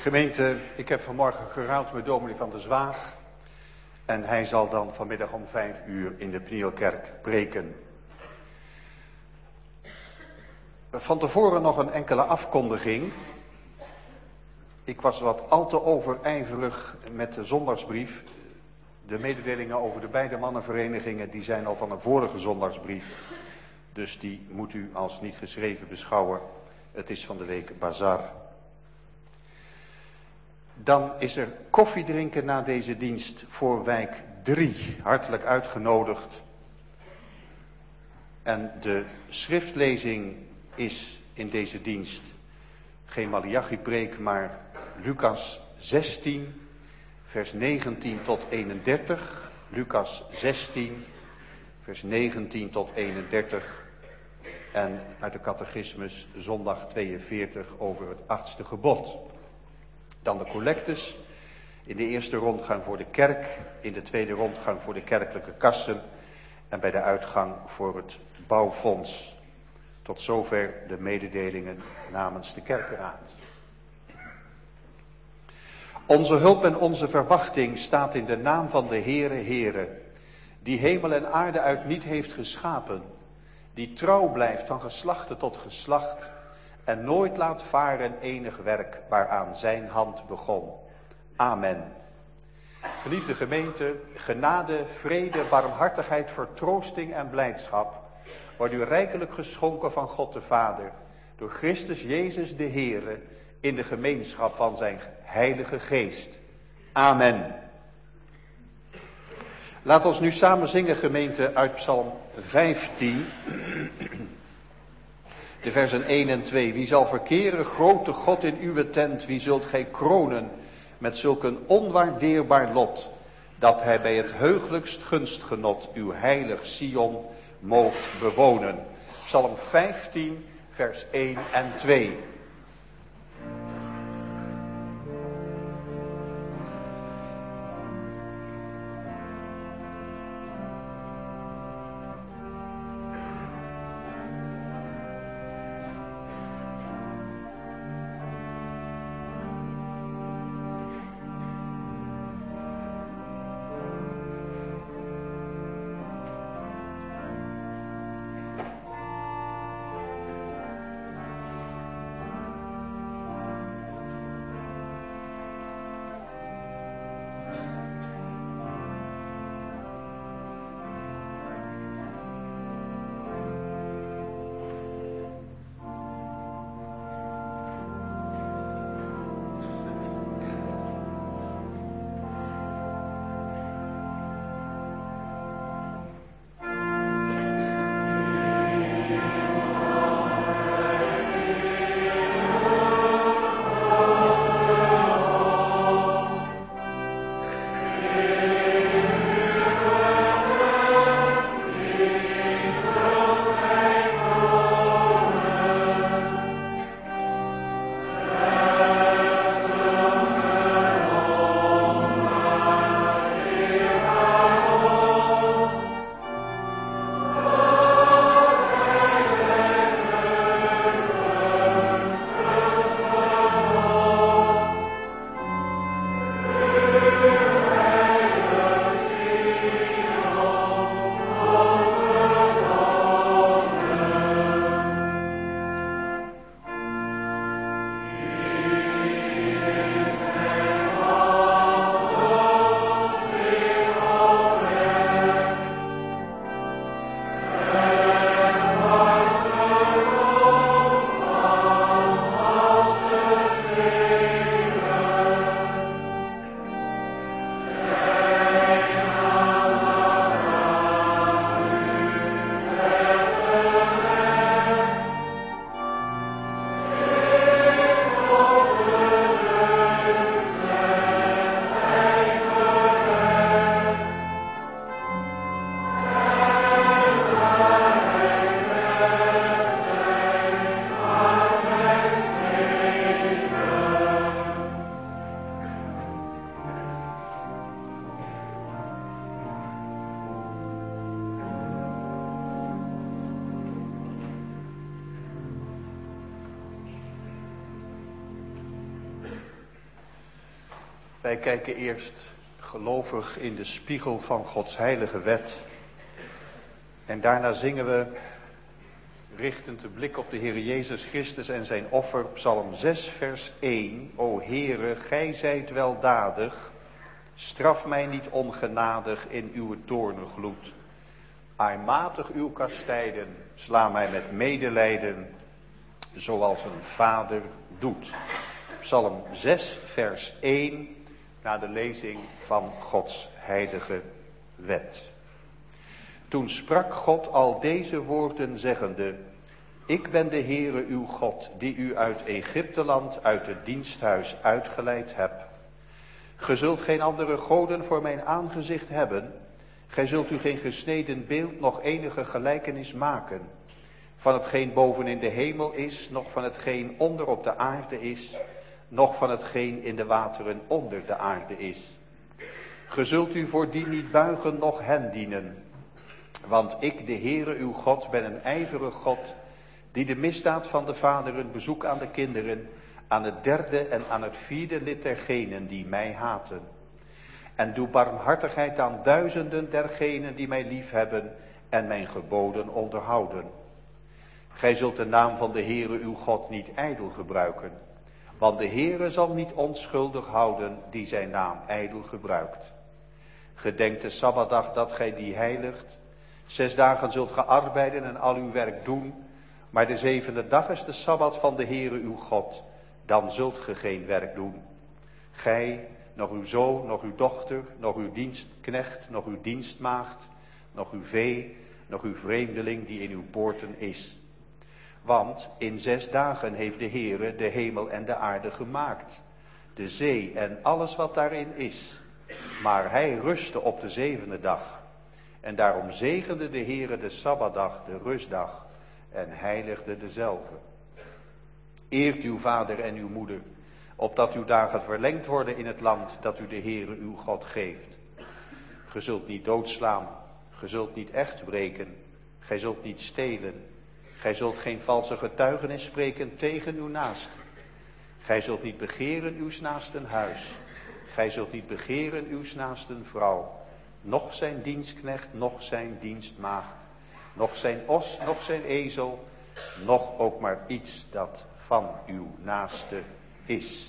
Gemeente, ik heb vanmorgen gerouwd met dominee van der Zwaag. En hij zal dan vanmiddag om 5 uur in de Pnielkerk preken. Van tevoren nog een enkele afkondiging. Ik was wat al te overijverig met de zondagsbrief. De mededelingen over de beide mannenverenigingen die zijn al van een vorige zondagsbrief. Dus die moet u als niet geschreven beschouwen. Het is van de week Bazar. Dan is er koffiedrinken na deze dienst voor wijk 3. Hartelijk uitgenodigd. En de schriftlezing is in deze dienst geen Malachi-preek, maar Lucas 16, vers 19 tot 31. Lucas 16, vers 19 tot 31. En uit de catechismus zondag 42 over het 8e gebod. Dan de collectes. In de eerste rondgang voor de kerk. In de tweede rondgang voor de kerkelijke kassen. En bij de uitgang voor het bouwfonds. Tot zover de mededelingen namens de kerkenraad. Onze hulp en onze verwachting staat in de naam van de Heere, die hemel en aarde uit niet heeft geschapen, die trouw blijft van geslachte tot geslacht en nooit laat varen enig werk waaraan zijn hand begon. Amen. Geliefde gemeente, genade, vrede, barmhartigheid, vertroosting en blijdschap wordt u rijkelijk geschonken van God de Vader, door Christus Jezus de Heere, in de gemeenschap van zijn Heilige Geest. Amen. Laat ons nu samen zingen, gemeente, uit Psalm 15, de versen 1 en 2. Wie zal verkeren, grote God, in uw tent, wie zult gij kronen met zulk een onwaardeerbaar lot, dat hij bij het heuglijkst gunstgenot uw heilig Sion moogt bewonen. Psalm 15, vers 1 en 2. Wij kijken eerst gelovig in de spiegel van Gods heilige wet. En daarna zingen we, richtend de blik op de Heer Jezus Christus en zijn offer, Psalm 6 vers 1. O Heere, gij zijt weldadig, straf mij niet ongenadig in uw toorngloed. Aarmatig uw kastijden, sla mij met medelijden, zoals een vader doet. Psalm 6 vers 1, na de lezing van Gods heilige wet. Toen sprak God al deze woorden zeggende: Ik ben de Heere uw God, die u uit Egypteland, uit het diensthuis uitgeleid heb. Ge zult geen andere goden voor mijn aangezicht hebben. Gij zult u geen gesneden beeld, nog enige gelijkenis maken. Van hetgeen boven in de hemel is, noch van hetgeen onder op de aarde is, noch van hetgeen in de wateren onder de aarde is. Ge zult u voor die niet buigen, noch hen dienen. Want ik, de Heere uw God, ben een ijverig God, die de misdaad van de vaderen bezoek aan de kinderen, aan het derde en aan het vierde lid dergenen die mij haten. En doe barmhartigheid aan duizenden dergenen die mij liefhebben en mijn geboden onderhouden. Gij zult de naam van de Heere uw God niet ijdel gebruiken, want de Heere zal niet onschuldig houden die zijn naam ijdel gebruikt. Gedenk de Sabbatdag dat gij die heiligt. 6 dagen zult ge arbeiden en al uw werk doen, maar de 7e dag is de Sabbat van de Heere uw God, dan zult ge geen werk doen. Gij, nog uw zoon, nog uw dochter, nog uw dienstknecht, nog uw dienstmaagd, nog uw vee, nog uw vreemdeling die in uw poorten is. Want in 6 dagen heeft de Heere de hemel en de aarde gemaakt, de zee en alles wat daarin is. Maar hij rustte op de 7e dag. En daarom zegende de Heere de Sabbatdag, de rustdag, en heiligde dezelve. Eert uw vader en uw moeder, opdat uw dagen verlengd worden in het land dat u de Heere uw God geeft. Ge zult niet doodslaan, ge zult niet echt breken, gij zult niet stelen, gij zult geen valse getuigenis spreken tegen uw naaste. Gij zult niet begeren uws naasten huis, gij zult niet begeren uws naasten vrouw, noch zijn dienstknecht, noch zijn dienstmaagd, noch zijn os, noch zijn ezel, noch ook maar iets dat van uw naaste is.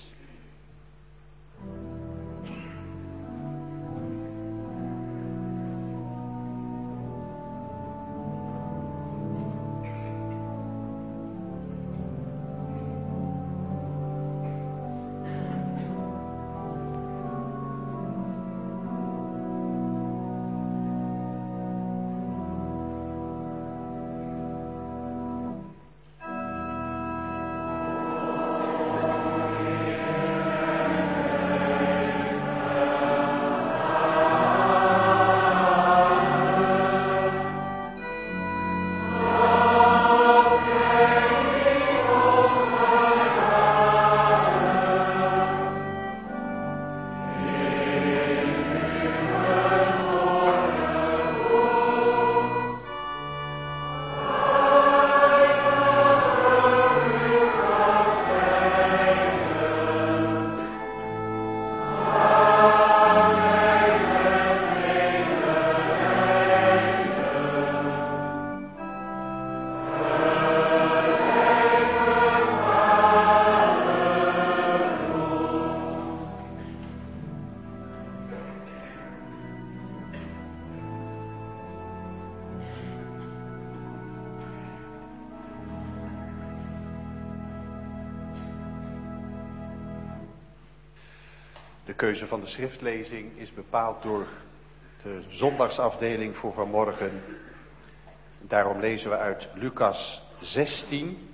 De keuze van de schriftlezing is bepaald door de zondagsafdeling voor vanmorgen. Daarom lezen we uit Lucas 16,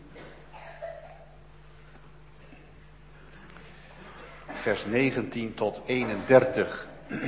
vers 19 tot 31.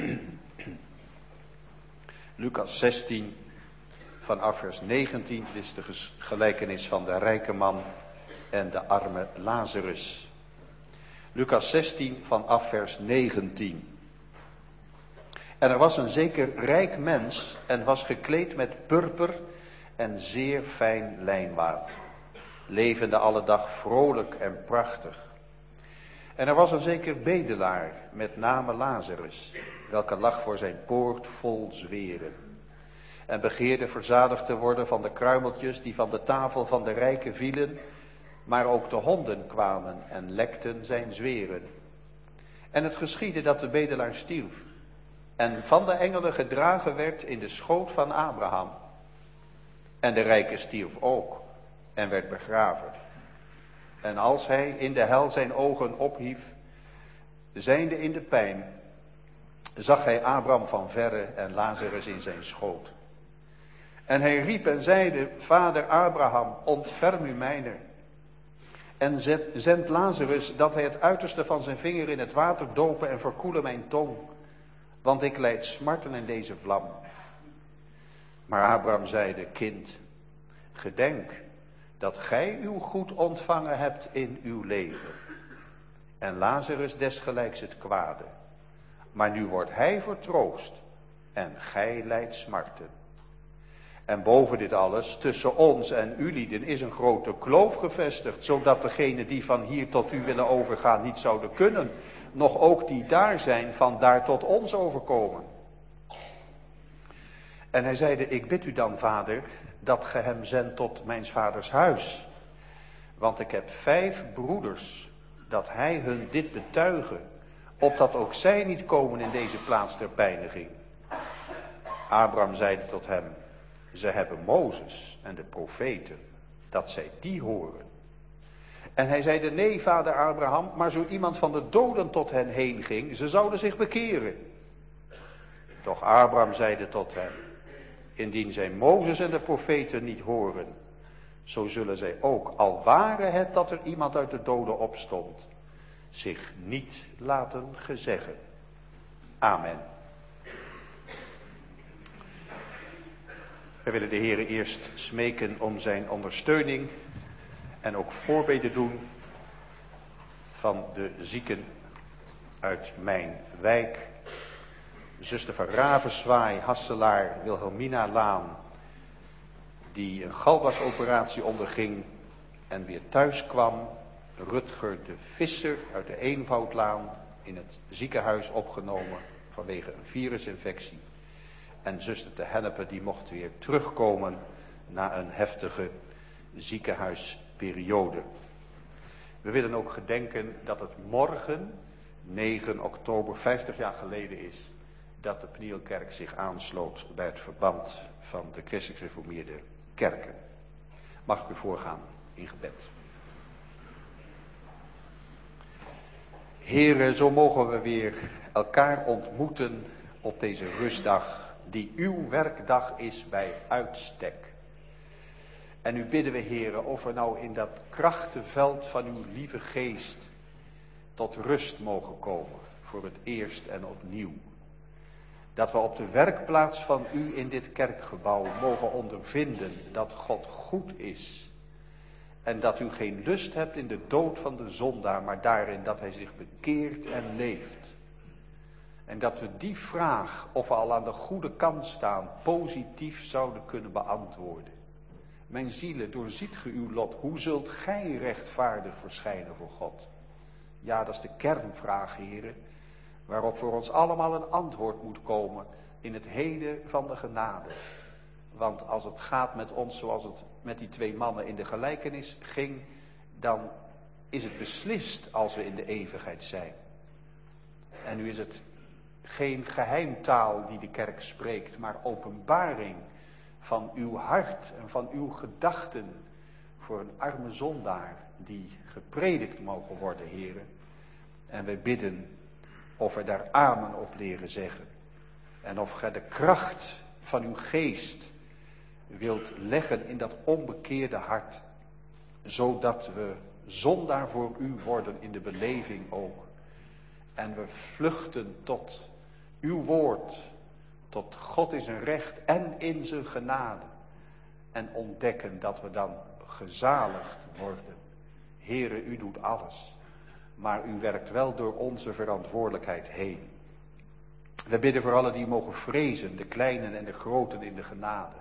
Lucas 16, vanaf vers 19, dit is de gelijkenis van de rijke man en de arme Lazarus. Lucas 16 vanaf vers 19. En er was een zeker rijk mens en was gekleed met purper en zeer fijn lijnwaad, levende alle dag vrolijk en prachtig. En er was een zeker bedelaar met name Lazarus, welke lag voor zijn poort vol zweren. En begeerde verzadigd te worden van de kruimeltjes die van de tafel van de rijken vielen, maar ook de honden kwamen en lekten zijn zweren. En het geschiedde dat de bedelaar stierf en van de engelen gedragen werd in de schoot van Abraham. En de rijke stierf ook en werd begraven. En als hij in de hel zijn ogen ophief, zijnde in de pijn, zag hij Abraham van verre en Lazarus in zijn schoot. En hij riep en zeide, Vader Abraham, ontferm u mijner. En zend Lazarus dat hij het uiterste van zijn vinger in het water dopen en verkoele mijn tong, want ik lijd smarten in deze vlam. Maar Abraham zeide, kind, gedenk dat gij uw goed ontvangen hebt in uw leven. En Lazarus desgelijks het kwade. Maar nu wordt hij vertroost en gij lijdt smarten. En boven dit alles, tussen ons en ulieden is een grote kloof gevestigd, zodat degenen die van hier tot u willen overgaan niet zouden kunnen, nog ook die daar zijn van daar tot ons overkomen. En hij zeide, ik bid u dan, vader, dat ge hem zendt tot mijns vaders huis. Want ik heb 5 broeders, dat hij hun dit betuigen, opdat ook zij niet komen in deze plaats der pijniging. Abraham zeide tot hem, ze hebben Mozes en de profeten, dat zij die horen. En hij zeide, nee, vader Abraham, maar zo iemand van de doden tot hen heen ging, ze zouden zich bekeren. Doch Abraham zeide tot hem, indien zij Mozes en de profeten niet horen, zo zullen zij ook, al ware het dat er iemand uit de doden opstond, zich niet laten gezeggen. Amen. We willen de Heere eerst smeken om zijn ondersteuning en ook voorbeden doen van de zieken uit mijn wijk. Zuster van Ravenswaai, Hasselaar, Wilhelmina Laan, die een galbasoperatie onderging en weer thuis kwam. Rutger de Visser uit de Eenvoudlaan in het ziekenhuis opgenomen vanwege een virusinfectie. En zuster te Hennepе die mocht weer terugkomen na een heftige ziekenhuisperiode. We willen ook gedenken dat het morgen, 9 oktober, 50 jaar geleden is, dat de Pnielkerk zich aansloot bij het verband van de christelijk gereformeerde kerken. Mag ik u voorgaan in gebed. Here, zo mogen we weer elkaar ontmoeten op deze rustdag, die uw werkdag is bij uitstek. En u bidden we, Heere, of we nou in dat krachtenveld van uw lieve geest tot rust mogen komen, voor het eerst en opnieuw. Dat we op de werkplaats van u in dit kerkgebouw mogen ondervinden dat God goed is. En dat u geen lust hebt in de dood van de zondaar, maar daarin dat hij zich bekeert en leeft. En dat we die vraag, of we al aan de goede kant staan, positief zouden kunnen beantwoorden. Mijn zielen, doorziet ge uw lot, hoe zult gij rechtvaardig verschijnen voor God? Ja, dat is de kernvraag, heren, waarop voor ons allemaal een antwoord moet komen in het heden van de genade. Want als het gaat met ons zoals het met die 2 mannen in de gelijkenis ging, dan is het beslist als we in de eeuwigheid zijn. En nu is het geen geheimtaal die de kerk spreekt, maar openbaring van uw hart en van uw gedachten voor een arme zondaar die gepredikt mogen worden, heren. En wij bidden of we daar amen op leren zeggen. En of gij de kracht van uw geest wilt leggen in dat onbekeerde hart, zodat we zondaar voor u worden in de beleving ook. En we vluchten tot uw woord, tot God in zijn recht en in zijn genade. En ontdekken dat we dan gezaligd worden. Heere, u doet alles, maar u werkt wel door onze verantwoordelijkheid heen. We bidden voor allen die mogen vrezen, de kleinen en de groten in de genade.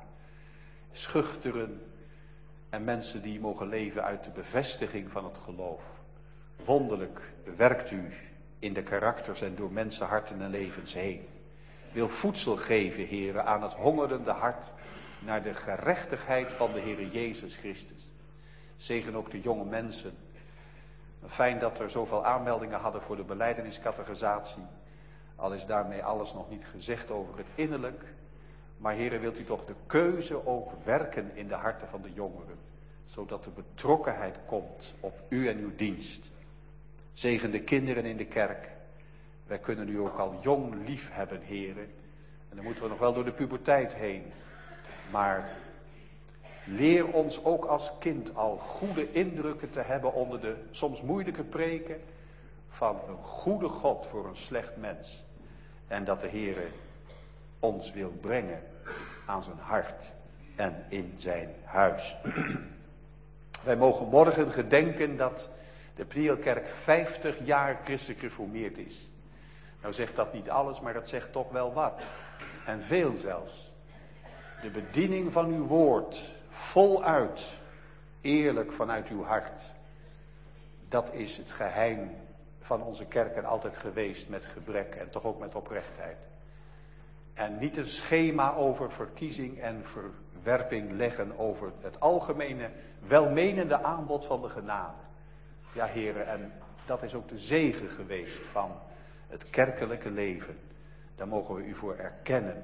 Schuchteren en mensen die mogen leven uit de bevestiging van het geloof. wonderlijk werkt u in de karakters en door mensenharten en levens heen. Wil voedsel geven, Heere, aan het hongerende hart naar de gerechtigheid van de Heere Jezus Christus. Zegen ook de jonge mensen. Fijn dat er zoveel aanmeldingen hadden voor de belijdeniscatechisatie. Al is daarmee alles nog niet gezegd over het innerlijk. Maar Heere, wilt u toch de keuze ook werken in de harten van de jongeren. Zodat de betrokkenheid komt op u en uw dienst. Zegen de kinderen in de kerk. Wij kunnen u ook al jong lief hebben, Heere. En dan moeten we nog wel door de puberteit heen. Maar leer ons ook als kind al goede indrukken te hebben onder de soms moeilijke preken van een goede God voor een slecht mens. En dat de Heere ons wil brengen aan zijn hart en in zijn huis. Wij mogen morgen gedenken dat de Prielkerk 50 jaar christelijk gereformeerd is. Nou zegt dat niet alles, maar dat zegt toch wel wat. En veel zelfs. De bediening van uw woord, voluit, eerlijk vanuit uw hart. Dat is het geheim van onze kerk en altijd geweest met gebrek en toch ook met oprechtheid. En niet een schema over verkiezing en verwerping leggen over het algemene welmenende aanbod van de genade. Ja, heren, en dat is ook de zegen geweest van het kerkelijke leven. Daar mogen we u voor erkennen.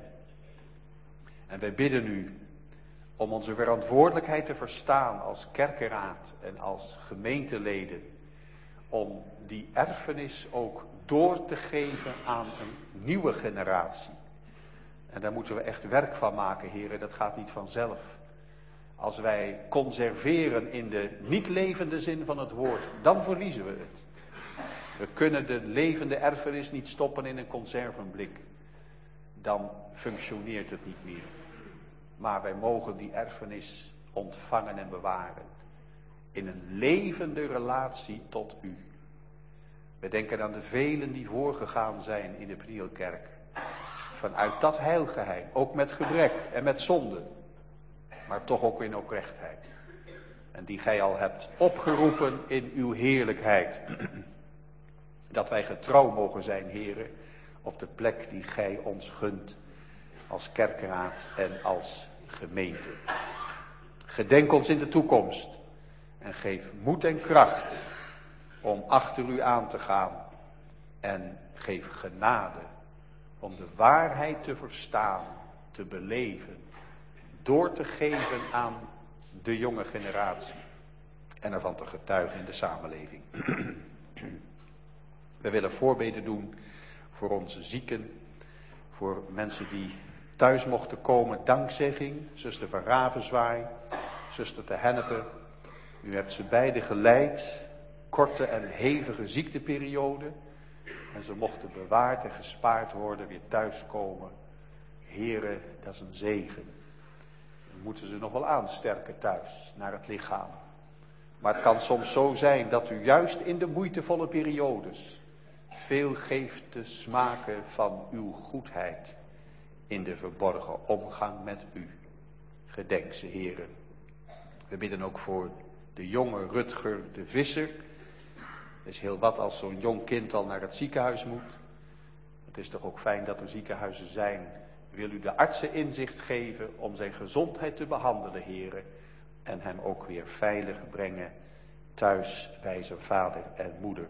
En wij bidden u om onze verantwoordelijkheid te verstaan als kerkenraad en als gemeenteleden. Om die erfenis ook door te geven aan een nieuwe generatie. En daar moeten we echt werk van maken, heren. Dat gaat niet vanzelf. Als wij conserveren in de niet levende zin van het woord, dan verliezen we het. We kunnen de levende erfenis niet stoppen in een conservenblik. Dan functioneert het niet meer. Maar wij mogen die erfenis ontvangen en bewaren. In een levende relatie tot u. We denken aan de velen die voorgegaan zijn in de Prielkerk. Vanuit dat heilgeheim, ook met gebrek en met zonde. Maar toch ook in oprechtheid. En die gij al hebt opgeroepen in uw heerlijkheid. Dat wij getrouw mogen zijn, heren, op de plek die gij ons gunt. Als kerkraad en als gemeente. Gedenk ons in de toekomst. En geef moed en kracht om achter u aan te gaan. En geef genade om de waarheid te verstaan, te beleven. Door te geven aan de jonge generatie. En ervan te getuigen in de samenleving. We willen voorbeden doen voor onze zieken. Voor mensen die thuis mochten komen. Dankzegging. Zuster van Ravenzwaai. Zuster te Hennepel. U hebt ze beiden geleid. Korte en hevige ziekteperiode. En ze mochten bewaard en gespaard worden. Weer thuiskomen. Heren, dat is een zegen. Dan moeten ze nog wel aansterken thuis. Naar het lichaam. Maar het kan soms zo zijn dat u juist in de moeitevolle periodes veel geeft te smaken van uw goedheid in de verborgen omgang met u. Gedenk ze, heren. We bidden ook voor de jonge Rutger de Visser. Het is heel wat als zo'n jong kind al naar het ziekenhuis moet. Het is toch ook fijn dat er ziekenhuizen zijn. Wil u de artsen inzicht geven om zijn gezondheid te behandelen, heren. En hem ook weer veilig brengen thuis bij zijn vader en moeder.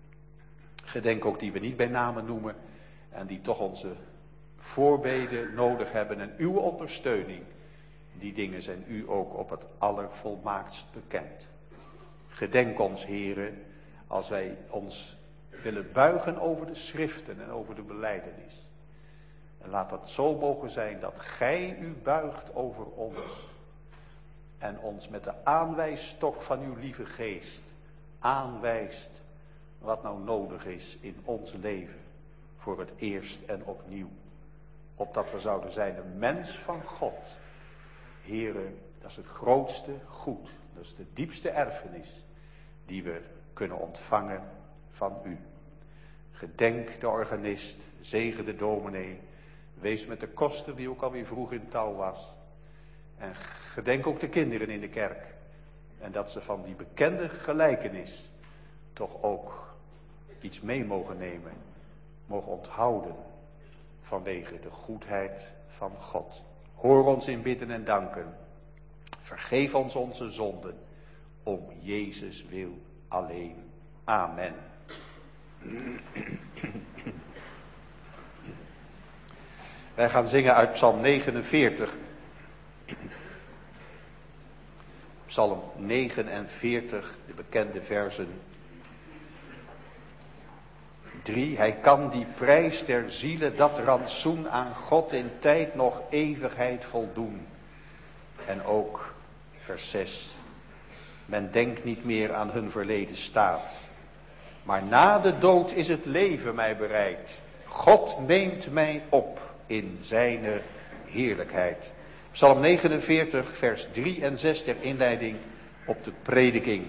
Gedenk ook die we niet bij namen noemen. En die toch onze voorbeden nodig hebben en uw ondersteuning. Die dingen zijn u ook op het allervolmaaktst bekend. Gedenk ons, heren, als wij ons willen buigen over de schriften en over de belijdenis. En laat dat zo mogen zijn dat gij u buigt over ons. En ons met de aanwijsstok van uw lieve geest aanwijst wat nou nodig is in ons leven. Voor het eerst en opnieuw. Opdat we zouden zijn een mens van God. Here, dat is het grootste goed. Dat is de diepste erfenis die we kunnen ontvangen van u. Gedenk de organist, zegen de dominee. Wees met de koster die ook alweer vroeg in touw was. En gedenk ook de kinderen in de kerk. En dat ze van die bekende gelijkenis toch ook iets mee mogen nemen, mogen onthouden vanwege de goedheid van God. Hoor ons in bidden en danken. Vergeef ons onze zonden, om Jezus wil alleen. Amen. Wij gaan zingen uit Psalm 49. Psalm 49, de bekende versen 3. Hij kan die prijs der zielen, dat rantsoen aan God in tijd nog eeuwigheid voldoen. En ook vers 6. Men denkt niet meer aan hun verleden staat. Maar na de dood is het leven mij bereid. God neemt mij op in zijne heerlijkheid. Psalm 49, vers 3 en 6 ter inleiding op de prediking.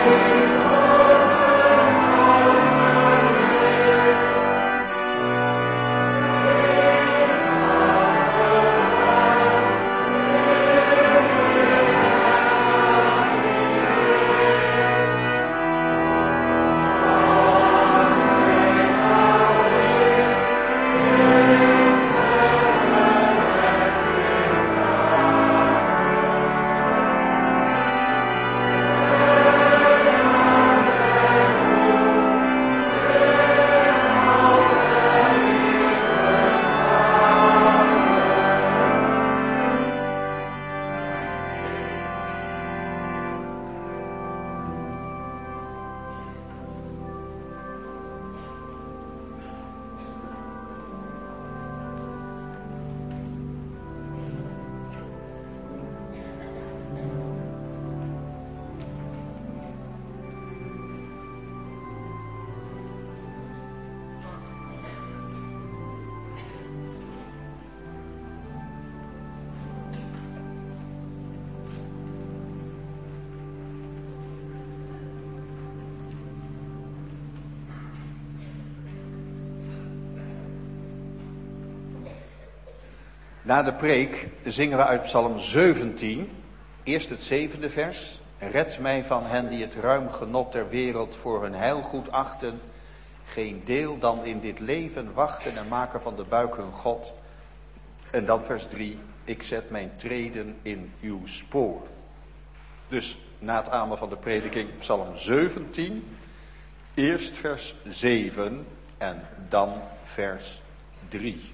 Na de preek zingen we uit Psalm 17, eerst het 7e vers. Red mij van hen die het ruim genot der wereld voor hun heil goed achten. Geen deel dan in dit leven wachten en maken van de buik hun God. En dan vers 3, ik zet mijn treden in uw spoor. Dus na het amen van de prediking Psalm 17, eerst vers 7 en dan vers 3.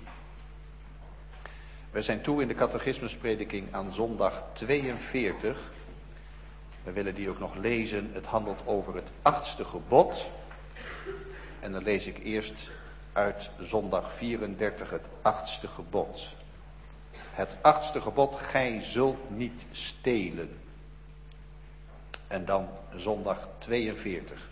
We zijn toe in de catechismusprediking aan zondag 42. We willen die ook nog lezen. Het handelt over het 8e gebod. En dan lees ik eerst uit zondag 34 het 8e gebod. Het 8e gebod, gij zult niet stelen. En dan zondag 42.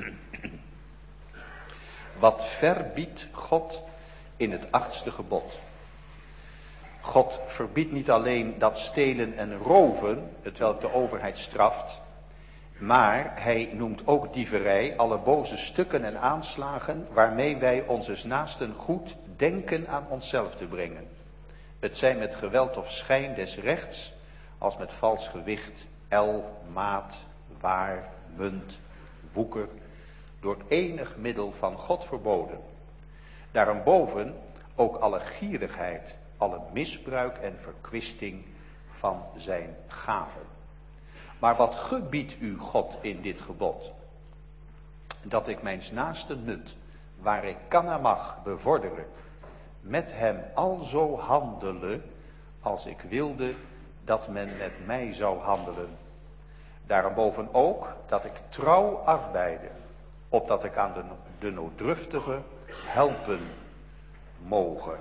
Wat verbiedt God in het 8e gebod? God verbiedt niet alleen dat stelen en roven, hetwelk de overheid straft, maar hij noemt ook dieverij, alle boze stukken en aanslagen waarmee wij onze naasten goed denken aan onszelf te brengen. Het zij met geweld of schijn des rechts, als met vals gewicht, el, maat, waar, munt, woeker, door enig middel van God verboden. Daarenboven ook alle gierigheid, alle misbruik en verkwisting van zijn gaven. Maar wat gebiedt u God in dit gebod? Dat ik mijns naasten nut, waar ik kan en mag, bevorderen, met hem alzo handelen, als ik wilde dat men met mij zou handelen. Daarenboven ook dat ik trouw arbeide, opdat ik aan de nooddruftige helpen mogen.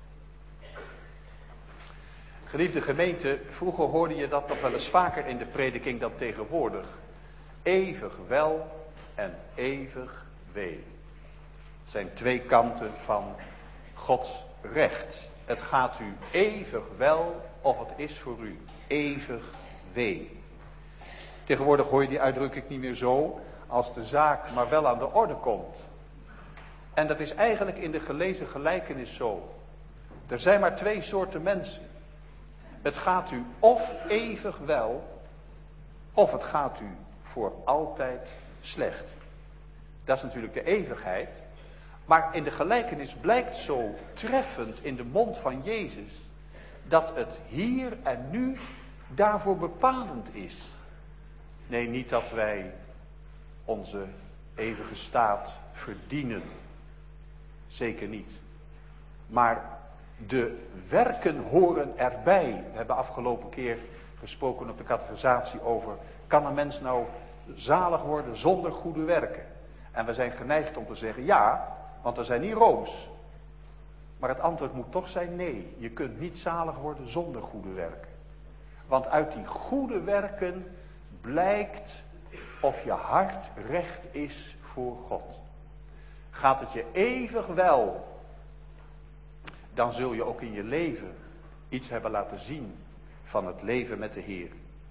Geliefde gemeente, vroeger hoorde je dat nog wel eens vaker in de prediking dan tegenwoordig. Eeuwig wel en eeuwig wee. Het zijn twee kanten van Gods recht. Het gaat u eeuwig wel of het is voor u eeuwig wee. Tegenwoordig hoor je die uitdrukking niet meer zo, als de zaak maar wel aan de orde komt. En dat is eigenlijk in de gelezen gelijkenis zo. Er zijn maar twee soorten mensen. Het gaat u of eeuwig wel, of het gaat u voor altijd slecht. Dat is natuurlijk de eeuwigheid. Maar in de gelijkenis blijkt zo treffend in de mond van Jezus, dat het hier en nu daarvoor bepalend is. Nee, niet dat wij onze eeuwige staat verdienen. Zeker niet. Maar de werken horen erbij. We hebben afgelopen keer gesproken op de catechisatie over, kan een mens nou zalig worden zonder goede werken? En we zijn geneigd om te zeggen ja, want we zijn niet rooms. Maar het antwoord moet toch zijn nee. Je kunt niet zalig worden zonder goede werken. Want uit die goede werken blijkt of je hart recht is voor God. Gaat het je eeuwig wel, dan zul je ook in je leven iets hebben laten zien van het leven met de Heer.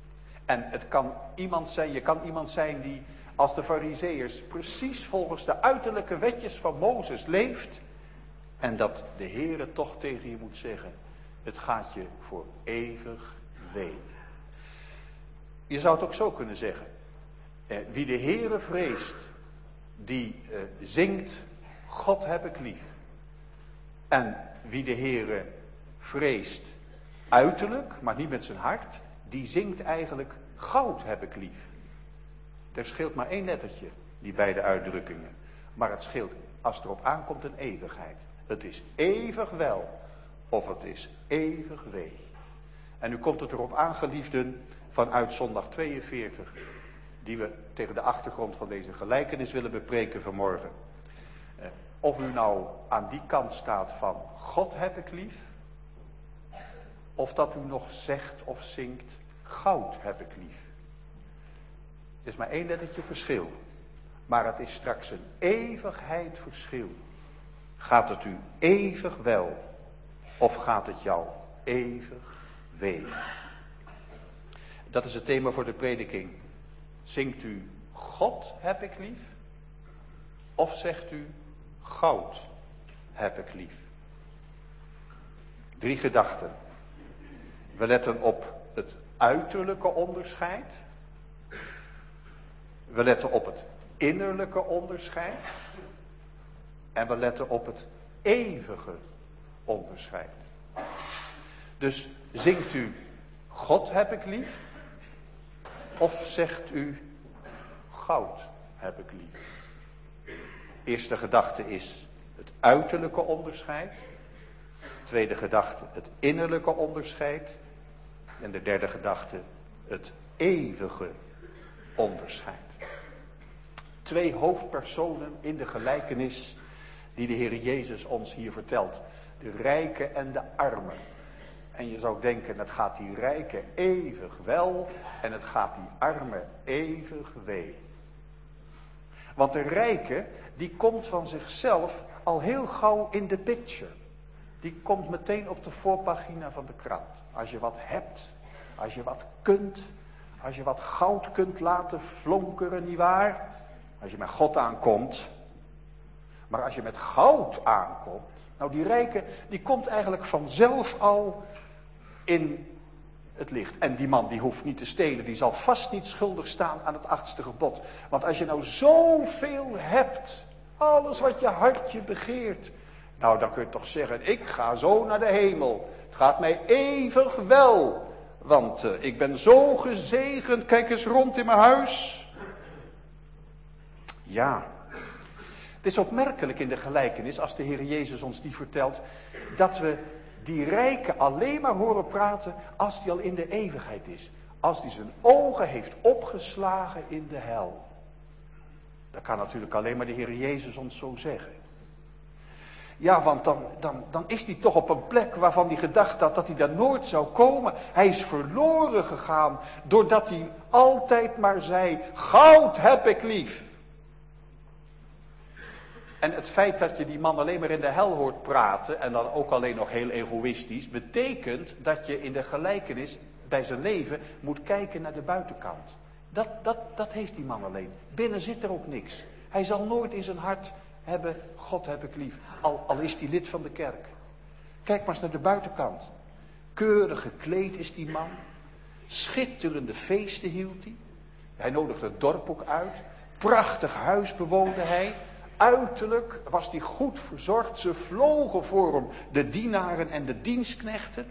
En het kan iemand zijn, je kan iemand zijn die als de Farizeeërs precies volgens de uiterlijke wetjes van Mozes leeft. En dat de Heere toch tegen je moet zeggen, het gaat je voor eeuwig wee. Je zou het ook zo kunnen zeggen. Wie de Heere vreest, die zingt, God heb ik lief. En wie de Heere vreest uiterlijk, maar niet met zijn hart, die zingt eigenlijk, goud heb ik lief. Er scheelt maar 1 lettertje, die beide uitdrukkingen. Maar het scheelt, als het erop aankomt, een eeuwigheid. Het is eeuwig wel, of het is eeuwig wee. En nu komt het erop aan, geliefden, vanuit zondag 42, die we tegen de achtergrond van deze gelijkenis willen bepreken vanmorgen. Of u nou aan die kant staat van, God heb ik lief, of dat u nog zegt of zingt, goud heb ik lief. Het is maar 1 lettertje verschil. Maar het is straks een eeuwigheid verschil. Gaat het u eeuwig wel? Of gaat het jou eeuwig wee? Dat is het thema voor de prediking. Zingt u God heb ik lief? Of zegt u goud heb ik lief? 3 gedachten. We letten op het uiterlijke onderscheid. We letten op het innerlijke onderscheid. En we letten op het eeuwige onderscheid. Dus zingt u God heb ik lief? Of zegt u goud heb ik lief? Eerste gedachte is het uiterlijke onderscheid. Tweede gedachte het innerlijke onderscheid. En de derde gedachte het eeuwige onderscheid. 2 hoofdpersonen in de gelijkenis die de Heer Jezus ons hier vertelt. De rijke en de arme. En je zou denken, het gaat die rijke eeuwig wel en het gaat die arme eeuwig wee. Want de rijke, die komt van zichzelf al heel gauw in de picture. Die komt meteen op de voorpagina van de krant. Als je wat hebt, als je wat kunt, als je wat goud kunt laten flonkeren, nietwaar? Als je met God aankomt. Maar als je met goud aankomt, nou die rijke, die komt eigenlijk vanzelf al in het licht. En die man die hoeft niet te stelen, die zal vast niet schuldig staan aan het 8e gebod. Want als je nou zoveel hebt, alles wat je hartje begeert, nou dan kun je toch zeggen, ik ga zo naar de hemel. Het gaat mij eeuwig wel, want ik ben zo gezegend, kijk eens rond in mijn huis. Ja, het is opmerkelijk in de gelijkenis, als de Heer Jezus ons die vertelt, dat we die rijke alleen maar horen praten als die al in de eeuwigheid is. Als die zijn ogen heeft opgeslagen in de hel. Dat kan natuurlijk alleen maar de Heer Jezus ons zo zeggen. Ja, want dan is hij toch op een plek waarvan hij gedacht had dat hij daar nooit zou komen. Hij is verloren gegaan doordat hij altijd maar zei, goud heb ik lief. En het feit dat je die man alleen maar in de hel hoort praten, en dan ook alleen nog heel egoïstisch, betekent dat je in de gelijkenis bij zijn leven moet kijken naar de buitenkant. Dat heeft die man alleen. Binnen zit er ook niks. Hij zal nooit in zijn hart hebben, God heb ik lief. Al is hij lid van de kerk. Kijk maar eens naar de buitenkant. Keurig gekleed is die man. Schitterende feesten hield hij. Hij nodigde het dorp ook uit. Prachtig huis bewoonde hij. Uiterlijk was hij goed verzorgd. Ze vlogen voor hem, de dienaren en de dienstknechten.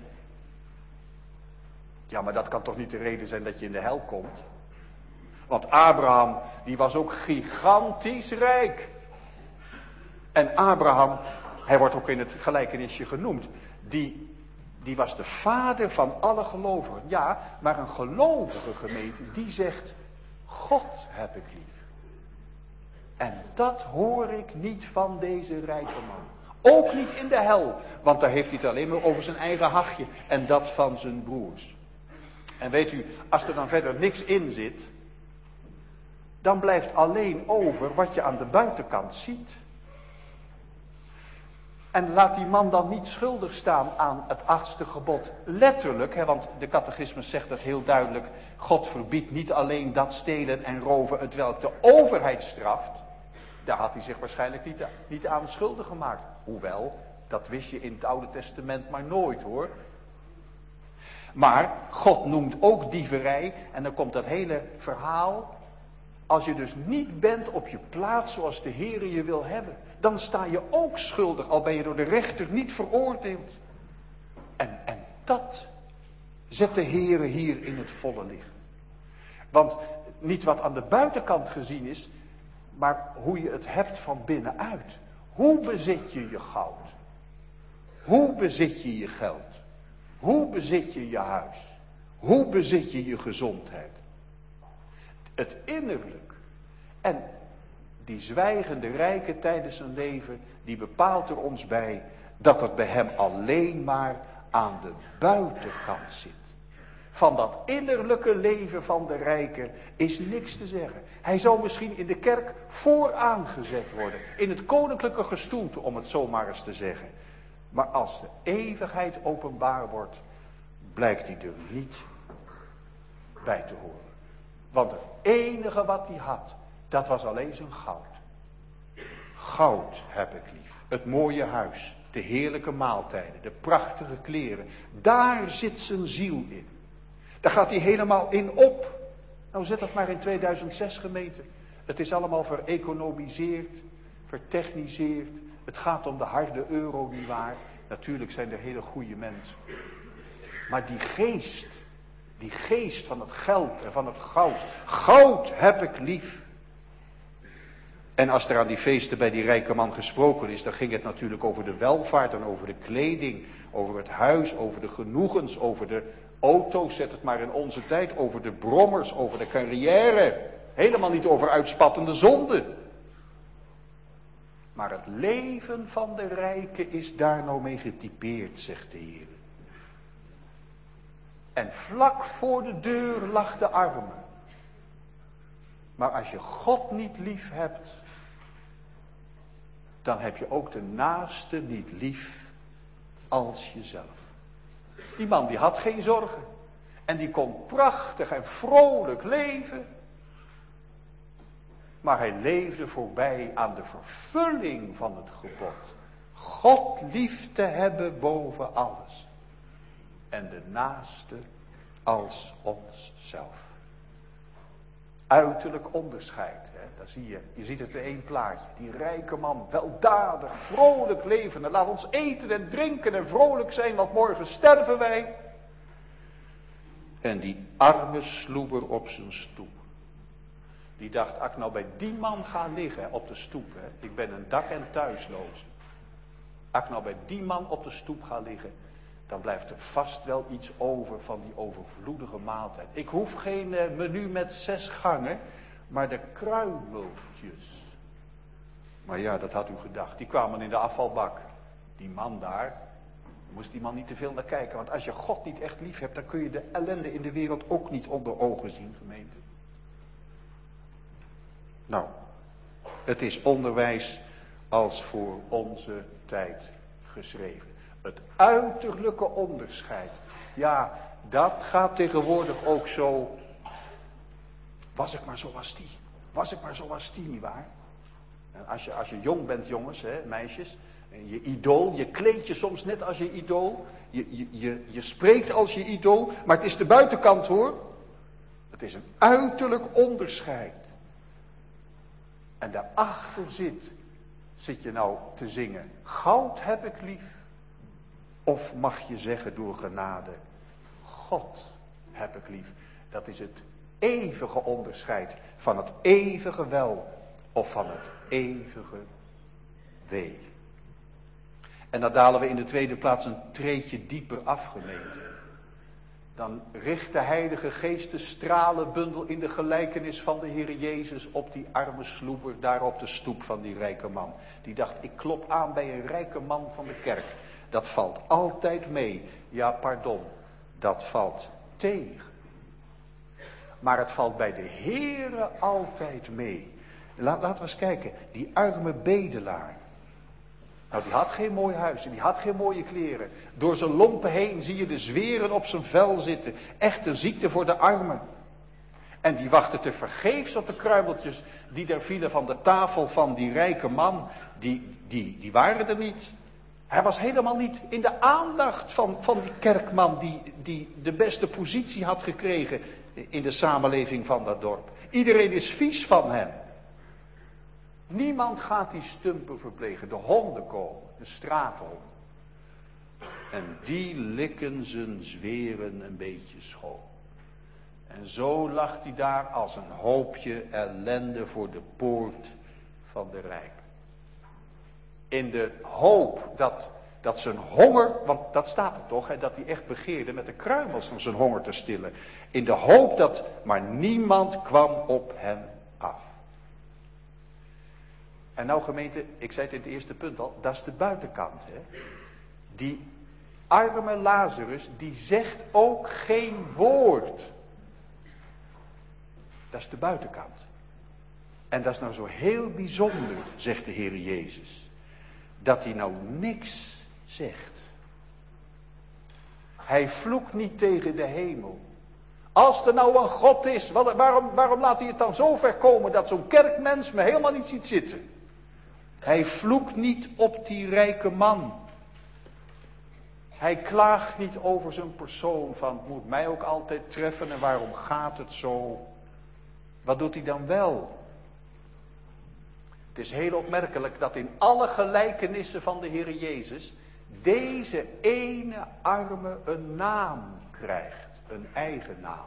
Ja, maar dat kan toch niet de reden zijn dat je in de hel komt? Want Abraham, die was ook gigantisch rijk. En Abraham, hij wordt ook in het gelijkenisje genoemd, die was de vader van alle gelovigen. Ja, maar een gelovige gemeente, die zegt, God heb ik lief. En dat hoor ik niet van deze rijke man. Ook niet in de hel, want daar heeft hij het alleen maar over zijn eigen hachje en dat van zijn broers. En weet u, als er dan verder niks in zit, dan blijft alleen over wat je aan de buitenkant ziet. En laat die man dan niet schuldig staan aan het 8e gebod. Letterlijk, want de catechismus zegt dat heel duidelijk. God verbiedt niet alleen dat stelen en roven, hetwelk de overheid straft. Daar had hij zich waarschijnlijk niet aan schuldig gemaakt. Hoewel, dat wist je in het Oude Testament maar nooit hoor. Maar God noemt ook dieverij. En dan komt dat hele verhaal. Als je dus niet bent op je plaats zoals de Heere je wil hebben. Dan sta je ook schuldig. Al ben je door de rechter niet veroordeeld. En dat zet de Heere hier in het volle licht. Want niet wat aan de buitenkant gezien is. Maar hoe je het hebt van binnenuit. Hoe bezit je je goud? Hoe bezit je je geld? Hoe bezit je je huis? Hoe bezit je je gezondheid? Het innerlijk. En die zwijgende rijke tijdens zijn leven, die bepaalt er ons bij dat het bij hem alleen maar aan de buitenkant zit. Van dat innerlijke leven van de rijke is niks te zeggen. Hij zou misschien in de kerk vooraan gezet worden. In het koninklijke gestoelte, om het zo maar eens te zeggen. Maar als de eeuwigheid openbaar wordt, blijkt hij er niet bij te horen. Want het enige wat hij had, dat was alleen zijn goud. Goud heb ik lief. Het mooie huis, de heerlijke maaltijden, de prachtige kleren. Daar zit zijn ziel in. Daar gaat hij helemaal in op. Nou zet dat maar in 2006 gemeente. Het is allemaal vereconomiseerd, vertechniseerd. Het gaat om de harde euro, nietwaar. Natuurlijk zijn er hele goede mensen. Maar die geest van het geld en van het goud. Goud heb ik lief. En als er aan die feesten bij die rijke man gesproken is, dan ging het natuurlijk over de welvaart en over de kleding, over het huis, over de genoegens, over de auto's, zet het maar in onze tijd, over de brommers, over de carrière. Helemaal niet over uitspattende zonde. Maar het leven van de rijke is daar nou mee getypeerd, zegt de Heer. En vlak voor de deur lag de arme. Maar als je God niet lief hebt, dan heb je ook de naaste niet lief als jezelf. Die man die had geen zorgen. En die kon prachtig en vrolijk leven. Maar hij leefde voorbij aan de vervulling van het gebod. God lief te hebben boven alles. En de naaste als onszelf. Uiterlijk onderscheid. Daar zie je. Je ziet het in één plaatje. Die rijke man, weldadig, vrolijk leven. En laat ons eten en drinken en vrolijk zijn, want morgen sterven wij. En die arme sloeber op zijn stoep. Die dacht, als ik nou bij die man ga liggen op de stoep. Ik ben een dak- en thuisloos. Als ik nou bij die man op de stoep ga liggen. Dan blijft er vast wel iets over van die overvloedige maaltijd. Ik hoef geen menu met 6 gangen. Maar de kruimeltjes. Maar ja, dat had u gedacht. Die kwamen in de afvalbak. Die man daar. Moest die man niet te veel naar kijken. Want als je God niet echt lief hebt. Dan kun je de ellende in de wereld ook niet onder ogen zien, gemeente. Nou. Het is onderwijs als voor onze tijd geschreven. Het uiterlijke onderscheid. Ja, dat gaat tegenwoordig ook zo. Was ik maar zoals die. Was ik maar zoals die, nietwaar? En als je jong bent, jongens, meisjes. En je idool, je kleedt je soms net als je idool. Je spreekt als je idool. Maar het is de buitenkant hoor. Het is een uiterlijk onderscheid. En daarachter zit je nou te zingen. Goud heb ik lief. Of mag je zeggen door genade. God heb ik lief. Dat is het eeuwige onderscheid van het eeuwige wel of van het eeuwige wee. En dan dalen we in de tweede plaats een treedje dieper af, gemeente. Dan richt de Heilige Geest de stralenbundel in de gelijkenis van de Heer Jezus op die arme sloeber daar op de stoep van die rijke man. Die dacht, ik klop aan bij een rijke man van de kerk. Dat valt altijd mee. Ja, pardon, dat valt tegen. Maar het valt bij de Heere altijd mee. Laten we eens kijken. Die arme bedelaar. Nou, die had geen mooi huis en die had geen mooie kleren. Door zijn lompen heen zie je de zweren op zijn vel zitten. Echt een ziekte voor de armen. En die wachtte tevergeefs op de kruimeltjes die er vielen van de tafel van die rijke man. Die waren er niet. Hij was helemaal niet in de aandacht van die kerkman die de beste positie had gekregen in de samenleving van dat dorp. Iedereen is vies van hem. Niemand gaat die stumpen verplegen. De honden komen, de straathonden. En die likken zijn zweren een beetje schoon. En zo lag hij daar als een hoopje ellende voor de poort van de rijken. In de hoop dat zijn honger, want dat staat er toch, hè, dat hij echt begeerde met de kruimels om zijn honger te stillen. In de hoop dat maar niemand kwam op hem af. En nou gemeente, ik zei het in het eerste punt al, dat is de buitenkant. Hè. Die arme Lazarus, die zegt ook geen woord. Dat is de buitenkant. En dat is nou zo heel bijzonder, zegt de Heer Jezus. Dat hij nou niks zegt. Hij vloekt niet tegen de hemel. Als er nou een God is, waarom laat hij het dan zo ver komen dat zo'n kerkmens me helemaal niet ziet zitten? Hij vloekt niet op die rijke man. Hij klaagt niet over zijn persoon van het moet mij ook altijd treffen en waarom gaat het zo? Wat doet hij dan wel? Het is heel opmerkelijk dat in alle gelijkenissen van de Heer Jezus deze ene arme een naam krijgt. Een eigen naam.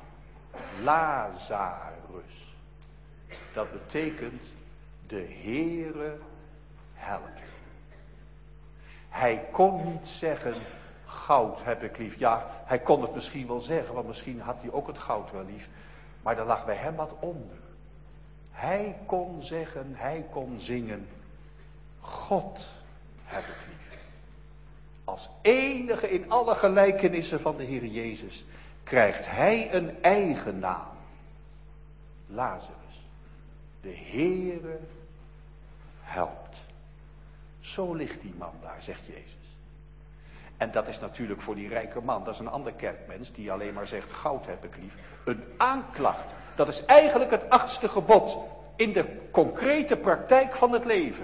Lazarus. Dat betekent de Heere helpt. Hij kon niet zeggen goud heb ik lief. Ja, hij kon het misschien wel zeggen, want misschien had hij ook het goud wel lief. Maar er lag bij hem wat onder. Hij kon zeggen, hij kon zingen, God heb ik lief. Als enige in alle gelijkenissen van de Heer Jezus krijgt hij een eigen naam. Lazarus. De Heere helpt. Zo ligt die man daar, zegt Jezus. En dat is natuurlijk voor die rijke man, dat is een ander kerkmens die alleen maar zegt, goud heb ik lief. Een aanklacht, dat is eigenlijk het 8e gebod in de concrete praktijk van het leven.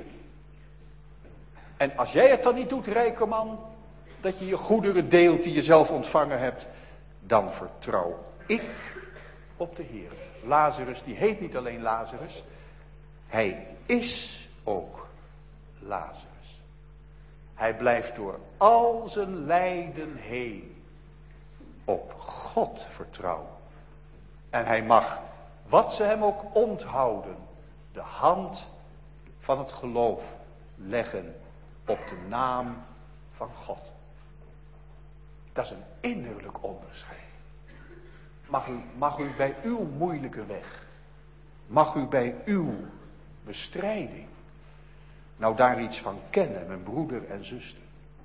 En als jij het dan niet doet, rijke man, dat je je goederen deelt die je zelf ontvangen hebt, dan vertrouw ik op de Heer. Lazarus, die heet niet alleen Lazarus, hij is ook Lazarus. Hij blijft door al zijn lijden heen op God vertrouwen. En hij mag, wat ze hem ook onthouden, de hand van het geloof leggen op de naam van God. Dat is een innerlijk onderscheid. Mag u bij uw moeilijke weg, mag u bij uw bestrijding, nou daar iets van kennen, mijn broeder en zuster.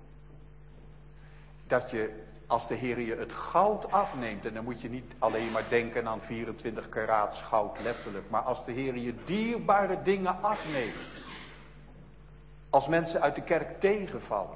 Dat je, als de Heer je het goud afneemt, en dan moet je niet alleen maar denken aan 24 karaats goud letterlijk, maar als de Heer je dierbare dingen afneemt, als mensen uit de kerk tegenvallen,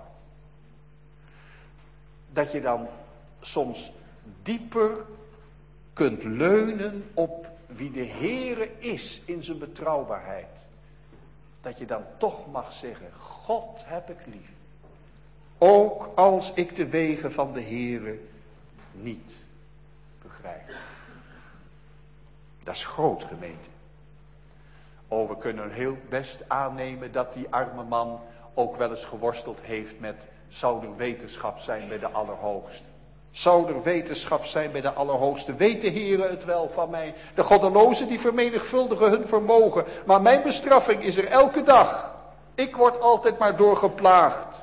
dat je dan soms dieper kunt leunen op wie de Heere is in zijn betrouwbaarheid. Dat je dan toch mag zeggen, God heb ik lief. Ook als ik de wegen van de Heere niet begrijp. Dat is groot, gemeente. Oh, we kunnen heel best aannemen dat die arme man ook wel eens geworsteld heeft met, zou er wetenschap zijn bij de Allerhoogste? Zou er wetenschap zijn bij de Allerhoogste? Weet de Heere het wel van mij? De goddelozen die vermenigvuldigen hun vermogen. Maar mijn bestraffing is er elke dag. Ik word altijd maar doorgeplaagd.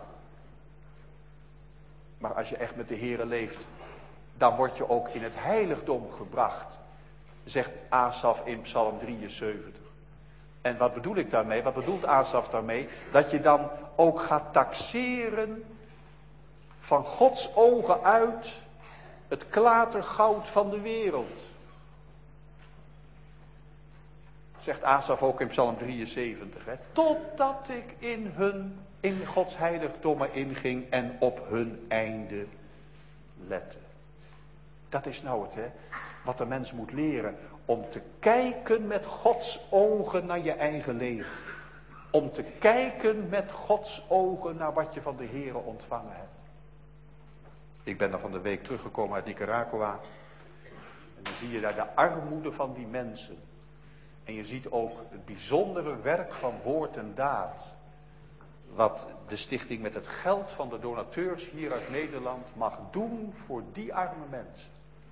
Maar als je echt met de Heere leeft, dan word je ook in het heiligdom gebracht. Zegt Asaf in Psalm 73. En wat bedoel ik daarmee? Wat bedoelt Asaf daarmee? Dat je dan ook gaat taxeren van Gods ogen uit het klatergoud van de wereld. Zegt Asaf ook in Psalm 73. Hè? Totdat ik in Gods heiligdommen inging en op hun einde lette. Dat is nou het, hè, wat de mens moet leren. Om te kijken met Gods ogen naar je eigen leven. Om te kijken met Gods ogen naar wat je van de Heere ontvangen hebt. Ik ben er van de week teruggekomen uit Nicaragua. En dan zie je daar de armoede van die mensen. En je ziet ook het bijzondere werk van woord en daad. Wat de stichting met het geld van de donateurs hier uit Nederland mag doen voor die arme mensen.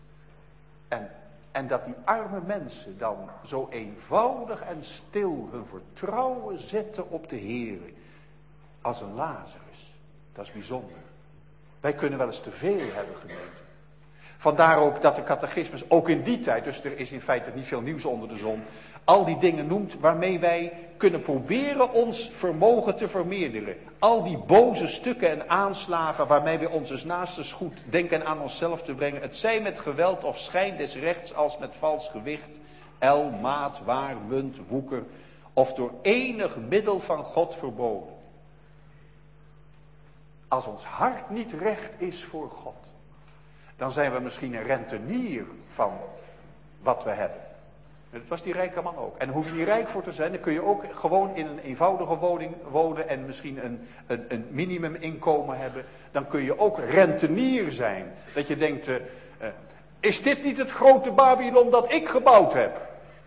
En dat die arme mensen dan zo eenvoudig en stil hun vertrouwen zetten op de Heere. Als een Lazarus. Dat is bijzonder. Wij kunnen wel eens te veel hebben gemeten. Vandaar ook dat de catechismus ook in die tijd, dus er is in feite niet veel nieuws onder de zon, al die dingen noemt waarmee wij kunnen proberen ons vermogen te vermeerderen. Al die boze stukken en aanslagen waarmee we onze naastes goed denken aan onszelf te brengen. Het zij met geweld of schijn des rechts als met vals gewicht, el, maat, waar, munt, woeker of door enig middel van God verboden. Als ons hart niet recht is voor God, dan zijn we misschien een rentenier van wat we hebben. Dat was die rijke man ook. En hoef je niet rijk voor te zijn, dan kun je ook gewoon in een eenvoudige woning wonen en misschien een minimuminkomen hebben. Dan kun je ook rentenier zijn. Dat je denkt, is dit niet het grote Babylon dat ik gebouwd heb?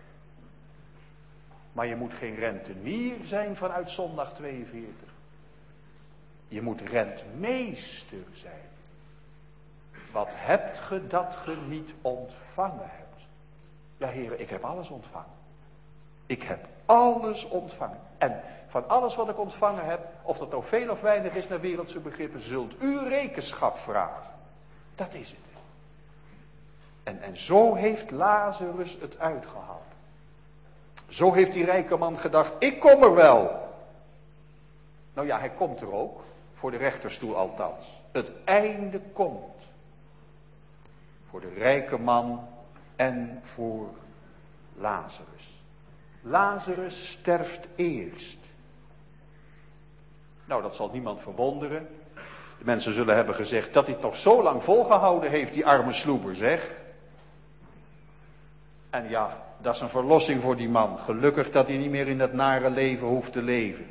Maar je moet geen rentenier zijn vanuit zondag 42. Je moet rentmeester zijn. Wat hebt ge dat ge niet ontvangen hebt? Ja, heren, ik heb alles ontvangen. Ik heb alles ontvangen. En van alles wat ik ontvangen heb, of dat nou veel of weinig is naar wereldse begrippen, zult u rekenschap vragen. Dat is het. En zo heeft Lazarus het uitgehaald. Zo heeft die rijke man gedacht, ik kom er wel. Nou ja, hij komt er ook. Voor de rechterstoel althans. Het einde komt. Voor de rijke man en voor Lazarus. Lazarus sterft eerst. Nou, dat zal niemand verwonderen. De mensen zullen hebben gezegd dat hij het nog zo lang volgehouden heeft, die arme sloeber, zeg. En ja, dat is een verlossing voor die man. Gelukkig dat hij niet meer in dat nare leven hoeft te leven.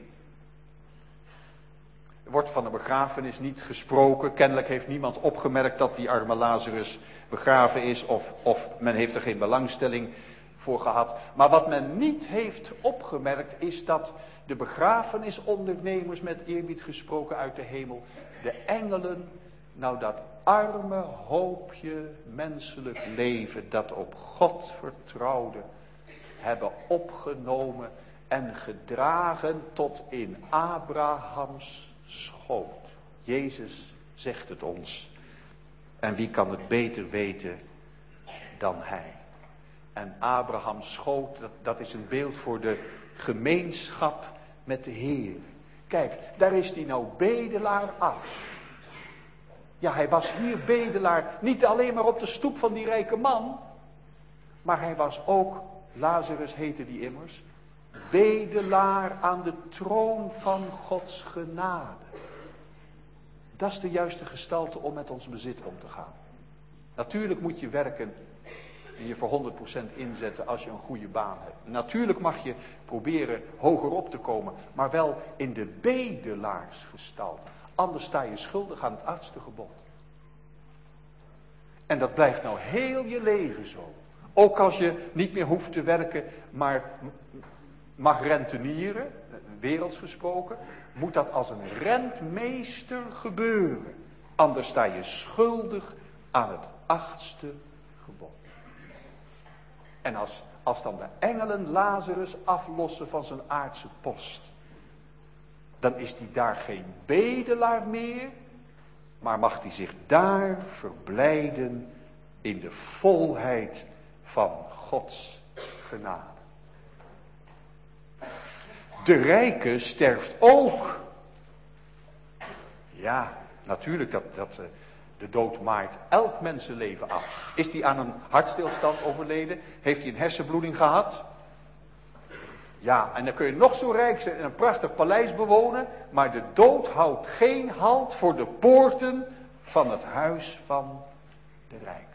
Er wordt van de begrafenis niet gesproken. Kennelijk heeft niemand opgemerkt dat die arme Lazarus begraven is. Of men heeft er geen belangstelling voor gehad. Maar wat men niet heeft opgemerkt is dat de begrafenisondernemers, met eerbied gesproken uit de hemel, de engelen, nou dat arme hoopje menselijk leven dat op God vertrouwde, hebben opgenomen en gedragen tot in Abrahams schoot. Jezus zegt het ons. En wie kan het beter weten dan hij? En Abrahams schoot, dat is een beeld voor de gemeenschap met de Heer. Kijk, daar is hij nou bedelaar af. Ja, hij was hier bedelaar, niet alleen maar op de stoep van die rijke man, maar hij was ook, Lazarus heette die immers, bedelaar aan de troon van Gods genade. Dat is de juiste gestalte om met ons bezit om te gaan. Natuurlijk moet je werken en je voor 100% inzetten als je een goede baan hebt. Natuurlijk mag je proberen hoger op te komen, maar wel in de bedelaarsgestalte. Anders sta je schuldig aan het achtste gebod. En dat blijft nou heel je leven zo. Ook als je niet meer hoeft te werken, maar mag rentenieren, werelds gesproken, moet dat als een rentmeester gebeuren. Anders sta je schuldig aan het achtste gebod. En als dan de engelen Lazarus aflossen van zijn aardse post, dan is hij daar geen bedelaar meer, maar mag hij zich daar verblijden in de volheid van Gods genade. De rijke sterft ook. Ja, natuurlijk, de dood maait elk mensenleven af. Is hij aan een hartstilstand overleden? Heeft hij een hersenbloeding gehad? Ja, en dan kun je nog zo rijk zijn en een prachtig paleis bewonen, maar de dood houdt geen halt voor de poorten van het huis van de rijken.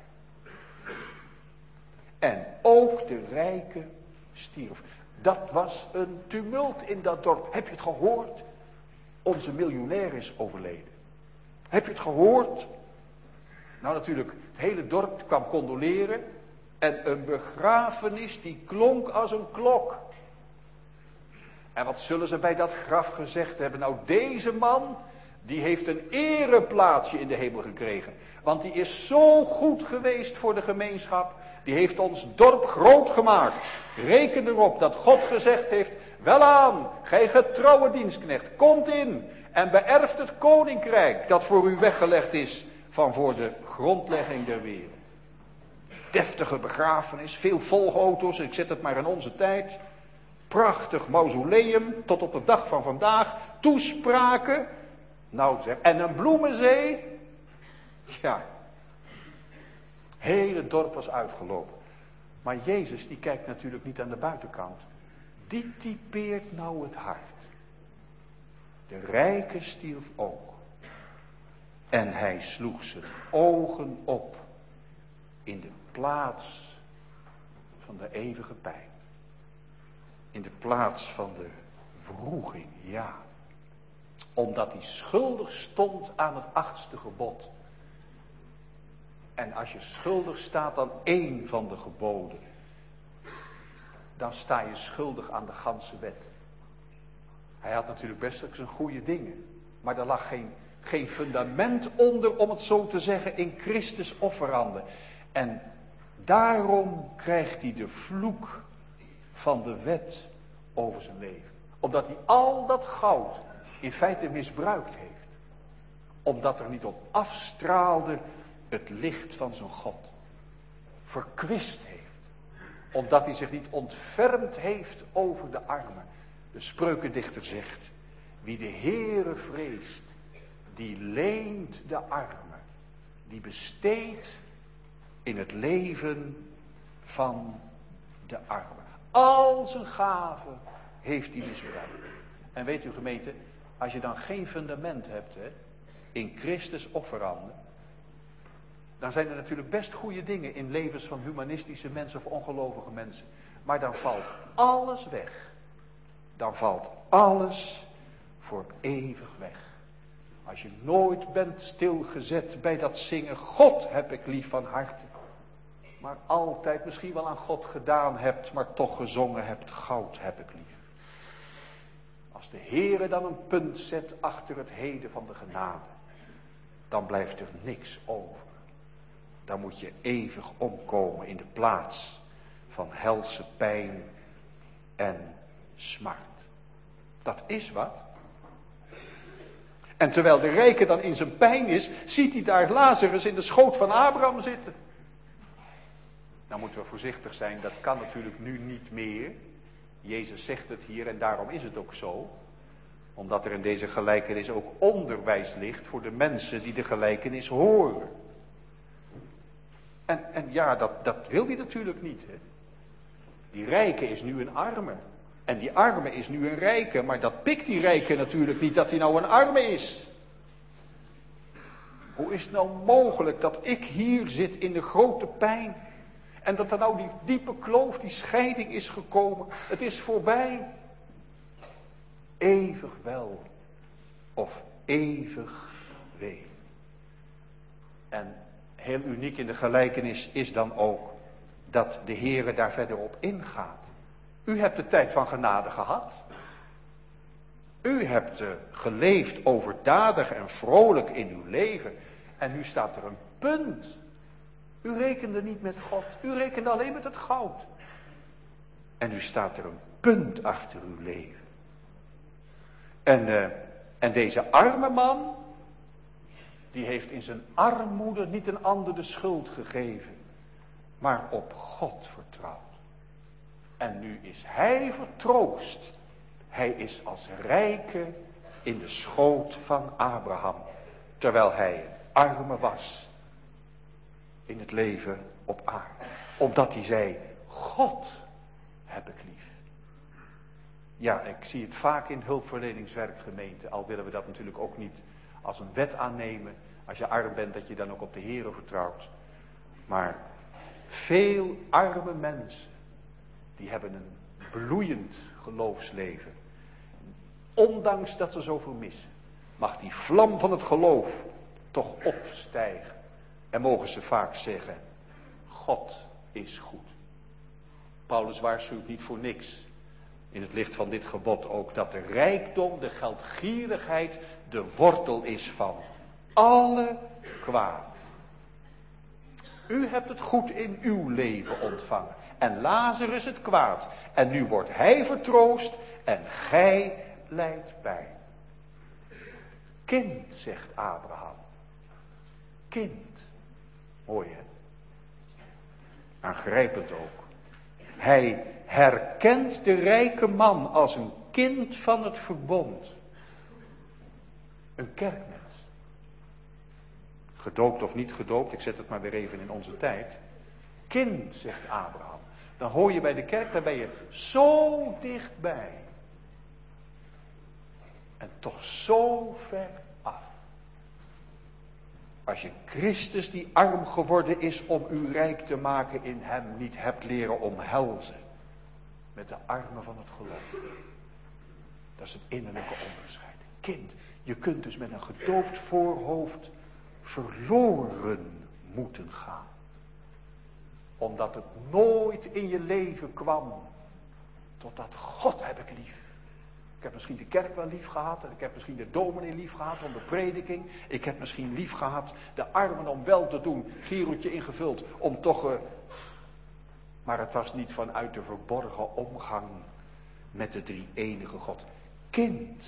En ook de rijke stierf. Dat was een tumult in dat dorp. Heb je het gehoord? Onze miljonair is overleden. Heb je het gehoord? Nou natuurlijk, het hele dorp kwam condoleren. En een begrafenis die klonk als een klok. En wat zullen ze bij dat graf gezegd hebben? Nou, deze man, die heeft een ereplaatsje in de hemel gekregen. Want die is zo goed geweest voor de gemeenschap. Die heeft ons dorp groot gemaakt. Reken erop dat God gezegd heeft: welaan, gij getrouwe dienstknecht, komt in en beërft het koninkrijk dat voor u weggelegd is van voor de grondlegging der wereld. Deftige begrafenis, veel volgauto's, ik zet het maar in onze tijd. Prachtig mausoleum, tot op de dag van vandaag. Toespraken. Nou zeg, en een bloemenzee. Ja. Hele dorp was uitgelopen. Maar Jezus die kijkt natuurlijk niet aan de buitenkant. Die typeert nou het hart. De rijke stierf ook. En hij sloeg zijn ogen op in de plaats van de eeuwige pijn. In de plaats van de wroeging, ja. Omdat hij schuldig stond aan het 8e gebod. En als je schuldig staat aan één van de geboden, dan sta je schuldig aan de ganse wet. Hij had natuurlijk best zijn goede dingen. Maar er lag geen fundament onder, om het zo te zeggen, in Christus offerande. En daarom krijgt hij de vloek van de wet over zijn leven. Omdat hij al dat goud in feite misbruikt heeft. Omdat er niet op afstraalde het licht van zijn God. Verkwist heeft. Omdat hij zich niet ontfermd heeft over de armen. De spreukendichter zegt: wie de Heere vreest, die leent de armen. Die besteedt in het leven van de armen. Al zijn gaven heeft hij misbruikt. En weet u gemeente, als je dan geen fundament hebt in Christus offerande, dan zijn er natuurlijk best goede dingen in levens van humanistische mensen of ongelovige mensen. Maar dan valt alles weg. Dan valt alles voor eeuwig weg. Als je nooit bent stilgezet bij dat zingen, God heb ik lief van harte. Maar altijd misschien wel aan God gedaan hebt, maar toch gezongen hebt, goud heb ik lief. Als de Heere dan een punt zet achter het heden van de genade, dan blijft er niks over. Dan moet je eeuwig omkomen in de plaats van helse pijn en smart. Dat is wat. En terwijl de rijke dan in zijn pijn is, ziet hij daar Lazarus in de schoot van Abraham zitten. Nou moeten we voorzichtig zijn, dat kan natuurlijk nu niet meer. Jezus zegt het hier en daarom is het ook zo. Omdat er in deze gelijkenis ook onderwijs ligt voor de mensen die de gelijkenis horen. En ja, dat wil hij natuurlijk niet. Hè? Die rijke is nu een arme. En die arme is nu een rijke. Maar dat pikt die rijke natuurlijk niet dat hij nou een arme is. Hoe is het nou mogelijk dat ik hier zit in de grote pijn? En dat er nou die diepe kloof, die scheiding is gekomen. Het is voorbij. Eeuwig wel. Of eeuwig wee. En heel uniek in de gelijkenis is dan ook dat de Heere daar verder op ingaat. U hebt de tijd van genade gehad. U hebt geleefd overdadig en vrolijk in uw leven. En nu staat er een punt. U rekende niet met God. U rekende alleen met het goud. En nu staat er een punt achter uw leven. En deze arme man, die heeft in zijn armoede niet een ander de schuld gegeven, maar op God vertrouwd. En nu is hij vertroost. Hij is als rijke in de schoot van Abraham, terwijl hij een arme was in het leven op aarde. Omdat hij zei, God heb ik lief. Ja, ik zie het vaak in hulpverleningswerkgemeenten, al willen we dat natuurlijk ook niet als een wet aannemen. Als je arm bent, dat je dan ook op de Heere vertrouwt. Maar veel arme mensen, die hebben een bloeiend geloofsleven. Ondanks dat ze zoveel missen, mag die vlam van het geloof toch opstijgen. En mogen ze vaak zeggen, God is goed. Paulus waarschuwt niet voor niks, in het licht van dit gebod ook, dat de rijkdom, de geldgierigheid, de wortel is van alle kwaad. U hebt het goed in uw leven ontvangen. En Lazarus het kwaad. En nu wordt hij vertroost en gij lijdt bij. Kind, zegt Abraham. Kind. Mooi hè? Aangrijpend ook. Hij herkent de rijke man als een kind van het verbond. Een kerkmens. Gedoopt of niet gedoopt, ik zet het maar weer even in onze tijd. Kind, zegt Abraham. Dan hoor je bij de kerk, daar ben je zo dichtbij. En toch zo ver af. Als je Christus die arm geworden is om u rijk te maken in hem niet hebt leren omhelzen. Met de armen van het geloof. Dat is het innerlijke onderscheid. Kind, je kunt dus met een gedoopt voorhoofd verloren moeten gaan. Omdat het nooit in je leven kwam tot dat God heb ik lief. Ik heb misschien de kerk wel lief gehad. En ik heb misschien de dominee lief gehad om de prediking. Ik heb misschien lief gehad de armen om wel te doen. Giroetje ingevuld om toch... Maar het was niet vanuit de verborgen omgang met de drie enige God. Kind.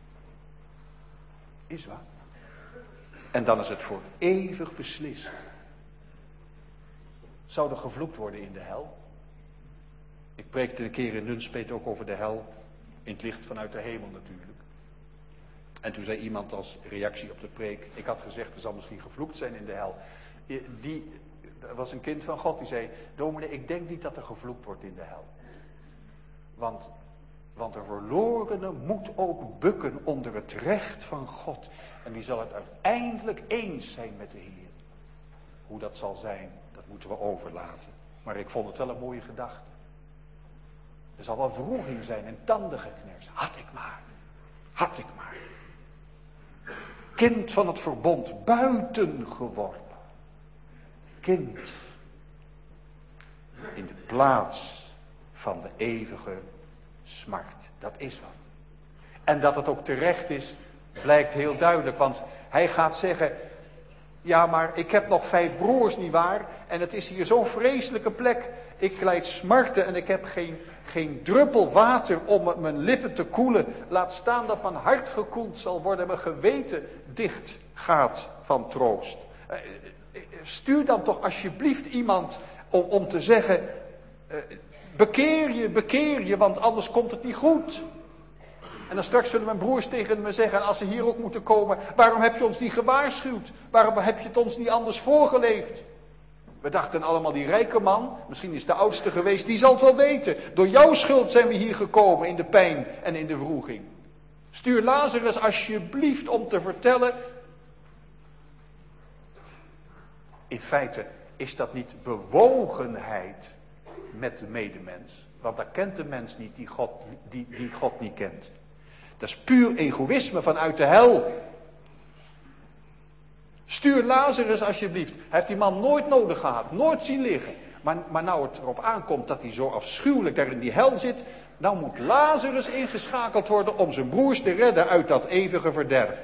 Is wat. En dan is het voor eeuwig beslist. Zou er gevloekt worden in de hel? Ik preekte een keer in Nunspeet ook over de hel. In het licht vanuit de hemel natuurlijk. En toen zei iemand als reactie op de preek. Ik had gezegd er zal misschien gevloekt zijn in de hel. Er was een kind van God die zei. Dominee, ik denk niet dat er gevloekt wordt in de hel. Want de verlorene moet ook bukken onder het recht van God. En die zal het uiteindelijk eens zijn met de Heer. Hoe dat zal zijn, dat moeten we overlaten. Maar ik vond het wel een mooie gedachte. Er zal wel wroeging zijn en tandengekners. Had ik maar. Had ik maar. Kind van het verbond, buiten geworpen. Kind. In de plaats van de eeuwige smart. Dat is wat. En dat het ook terecht is, blijkt heel duidelijk. Want hij gaat zeggen, ja maar ik heb nog 5 broers nietwaar. En het is hier zo'n vreselijke plek. Ik lijd smarten en ik heb geen druppel water om mijn lippen te koelen. Laat staan dat mijn hart gekoeld zal worden. Mijn geweten dicht gaat van troost. Stuur dan toch alsjeblieft iemand om te zeggen. Bekeer je, want anders komt het niet goed. En dan straks zullen mijn broers tegen me zeggen, als ze hier ook moeten komen, waarom heb je ons niet gewaarschuwd? Waarom heb je het ons niet anders voorgeleefd? We dachten allemaal, die rijke man, misschien is de oudste geweest, die zal het wel weten. Door jouw schuld zijn we hier gekomen in de pijn en in de wroeging. Stuur Lazarus alsjeblieft om te vertellen. In feite is dat niet bewogenheid met de medemens. Want dat kent de mens niet die God niet kent. Dat is puur egoïsme vanuit de hel. Stuur Lazarus alsjeblieft. Hij heeft die man nooit nodig gehad. Nooit zien liggen. Maar nou het erop aankomt dat hij zo afschuwelijk daar in die hel zit. Nou moet Lazarus ingeschakeld worden om zijn broers te redden uit dat eeuwige verderf.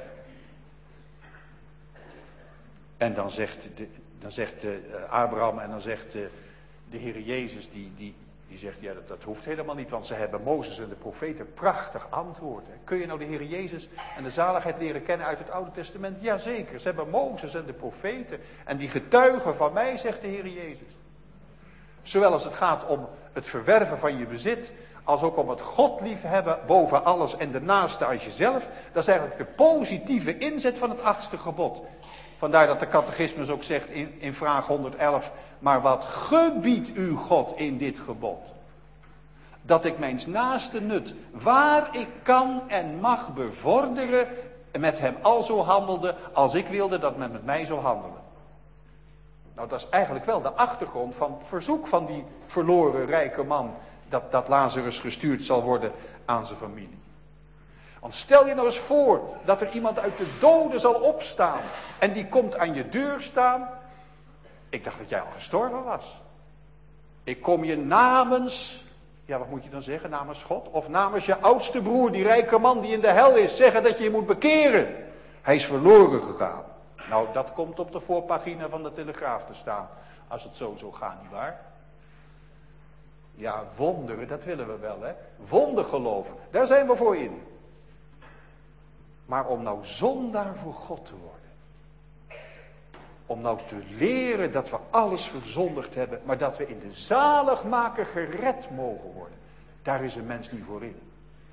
En dan zegt Abraham en dan zegt de Heer Jezus die zegt, ja dat hoeft helemaal niet, want ze hebben Mozes en de profeten prachtig antwoord. Kun je nou de Heer Jezus en de zaligheid leren kennen uit het Oude Testament? Jazeker, ze hebben Mozes en de profeten en die getuigen van mij, zegt de Heer Jezus. Zowel als het gaat om het verwerven van je bezit, als ook om het God liefhebben boven alles en de naaste als jezelf. Dat is eigenlijk de positieve inzet van het 8e gebod. Vandaar dat de catechismus ook zegt in vraag 111, maar wat gebiedt u God in dit gebod? Dat ik mijns naaste nut, waar ik kan en mag bevorderen, met hem al zo handelde, als ik wilde dat men met mij zou handelen. Nou, dat is eigenlijk wel de achtergrond van het verzoek van die verloren rijke man, dat Lazarus gestuurd zal worden aan zijn familie. Want stel je nou eens voor dat er iemand uit de doden zal opstaan en die komt aan je deur staan. Ik dacht dat jij al gestorven was. Ik kom je namens, ja wat moet je dan zeggen, namens God? Of namens je oudste broer, die rijke man die in de hel is, zeggen dat je je moet bekeren. Hij is verloren gegaan. Nou, dat komt op de voorpagina van de Telegraaf te staan, als het zo zou gaan, nietwaar? Ja, wonderen, dat willen we wel, hè. Wondergeloven, daar zijn we voor in. Maar om nou zondaar voor God te worden. Om nou te leren dat we alles verzondigd hebben, maar dat we in de zaligmaker gered mogen worden. Daar is een mens niet voor in.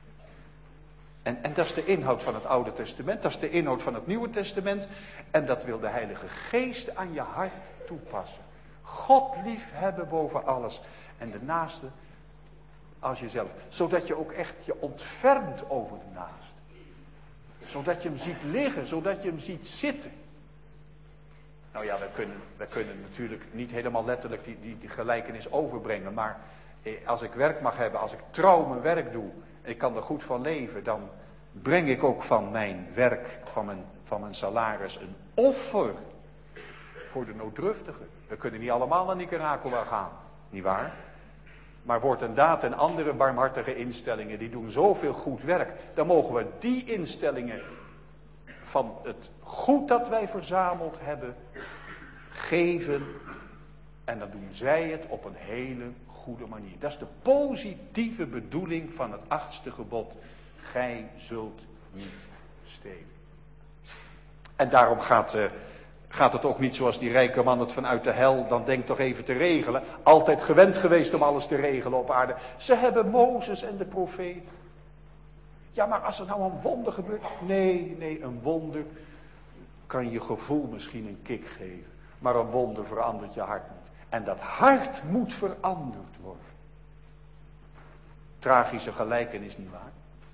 En dat is de inhoud van het Oude Testament, dat is de inhoud van het Nieuwe Testament. En dat wil de Heilige Geest aan je hart toepassen. God lief hebben boven alles. En de naaste als jezelf. Zodat je ook echt je ontfermt over de naaste. Zodat je hem ziet liggen, zodat je hem ziet zitten. Nou ja, we kunnen natuurlijk niet helemaal letterlijk die gelijkenis overbrengen. Maar als ik werk mag hebben, als ik trouw mijn werk doe, en ik kan er goed van leven, dan breng ik ook van mijn werk, van mijn salaris, een offer voor de nooddruftigen. We kunnen niet allemaal naar Nicaragua gaan, nietwaar? Maar Woord en Daad en andere barmhartige instellingen, die doen zoveel goed werk. Dan mogen we die instellingen van het goed dat wij verzameld hebben, geven. En dan doen zij het op een hele goede manier. Dat is de positieve bedoeling van het 8e gebod. Gij zult niet stelen. En daarom gaat het ook niet zoals die rijke man het vanuit de hel dan denkt toch even te regelen. Altijd gewend geweest om alles te regelen op aarde. Ze hebben Mozes en de profeten. Ja, maar als er nou een wonder gebeurt. Nee, een wonder kan je gevoel misschien een kick geven. Maar een wonder verandert je hart niet. En dat hart moet veranderd worden. Tragische gelijkenis, nietwaar?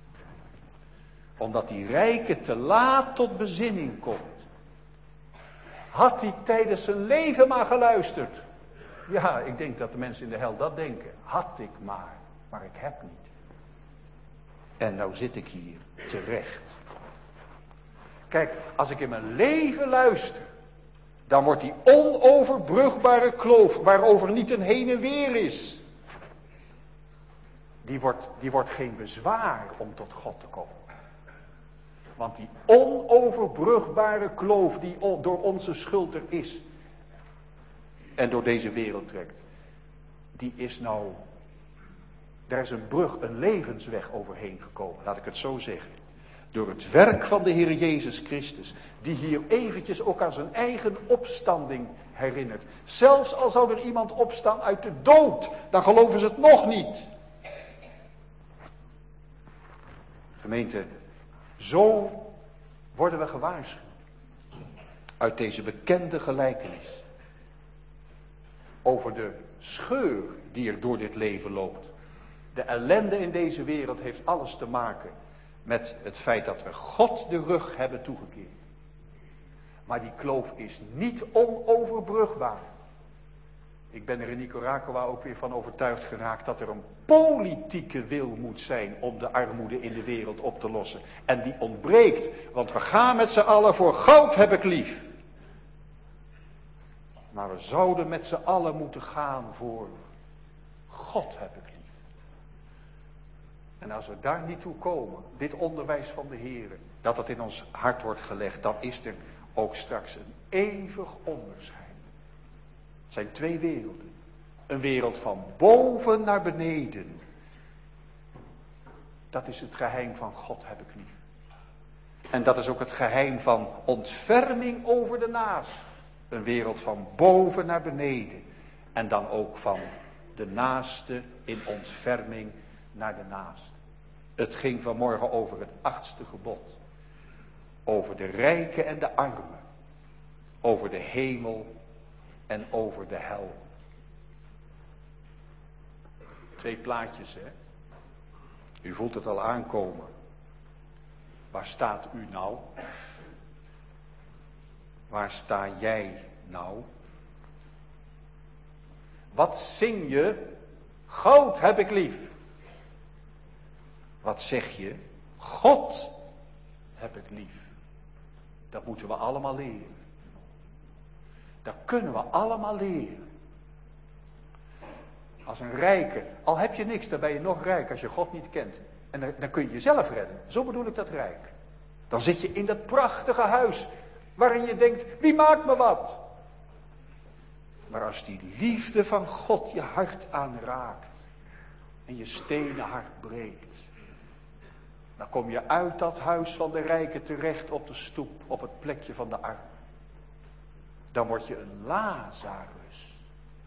Omdat die rijke te laat tot bezinning komt. Had hij tijdens zijn leven maar geluisterd. Ja, ik denk dat de mensen in de hel dat denken. Had ik maar ik heb niet. En nou zit ik hier terecht. Kijk, als ik in mijn leven luister, dan wordt die onoverbrugbare kloof, waarover niet een heen en weer is, die wordt geen bezwaar om tot God te komen. Want die onoverbrugbare kloof die door onze schuld er is en door deze wereld trekt, die is nou, daar is een brug, een levensweg overheen gekomen, laat ik het zo zeggen. Door het werk van de Heer Jezus Christus, die hier eventjes ook aan zijn eigen opstanding herinnert. Zelfs al zou er iemand opstaan uit de dood, dan geloven ze het nog niet. Gemeente, zo worden we gewaarschuwd uit deze bekende gelijkenis over de scheur die er door dit leven loopt. De ellende in deze wereld heeft alles te maken met het feit dat we God de rug hebben toegekeerd. Maar die kloof is niet onoverbrugbaar. Ik ben er in Nicaragua ook weer van overtuigd geraakt dat er een politieke wil moet zijn om de armoede in de wereld op te lossen. En die ontbreekt, want we gaan met z'n allen voor goud heb ik lief. Maar we zouden met z'n allen moeten gaan voor God heb ik lief. En als we daar niet toe komen, dit onderwijs van de Heer, dat het in ons hart wordt gelegd, dan is er ook straks een eeuwig onderscheid. Het zijn twee werelden. Een wereld van boven naar beneden. Dat is het geheim van God heb ik lief. En dat is ook het geheim van ontferming over de naast. Een wereld van boven naar beneden. En dan ook van de naaste in ontferming naar de naast. Het ging vanmorgen over het 8e gebod. Over de rijken en de armen. Over de hemel en over de hel. 2 plaatjes, hè. U voelt het al aankomen. Waar staat u nou? Waar sta jij nou? Wat zing je? Goud heb ik lief. Wat zeg je? God heb ik lief. Dat moeten we allemaal leren. Dat kunnen we allemaal leren. Als een rijke, al heb je niks, dan ben je nog rijk als je God niet kent. En dan kun je jezelf redden. Zo bedoel ik dat rijk. Dan zit je in dat prachtige huis waarin je denkt, wie maakt me wat? Maar als die liefde van God je hart aanraakt en je stenen hart breekt, dan kom je uit dat huis van de rijken terecht op de stoep, op het plekje van de arm. Dan word je een Lazarus.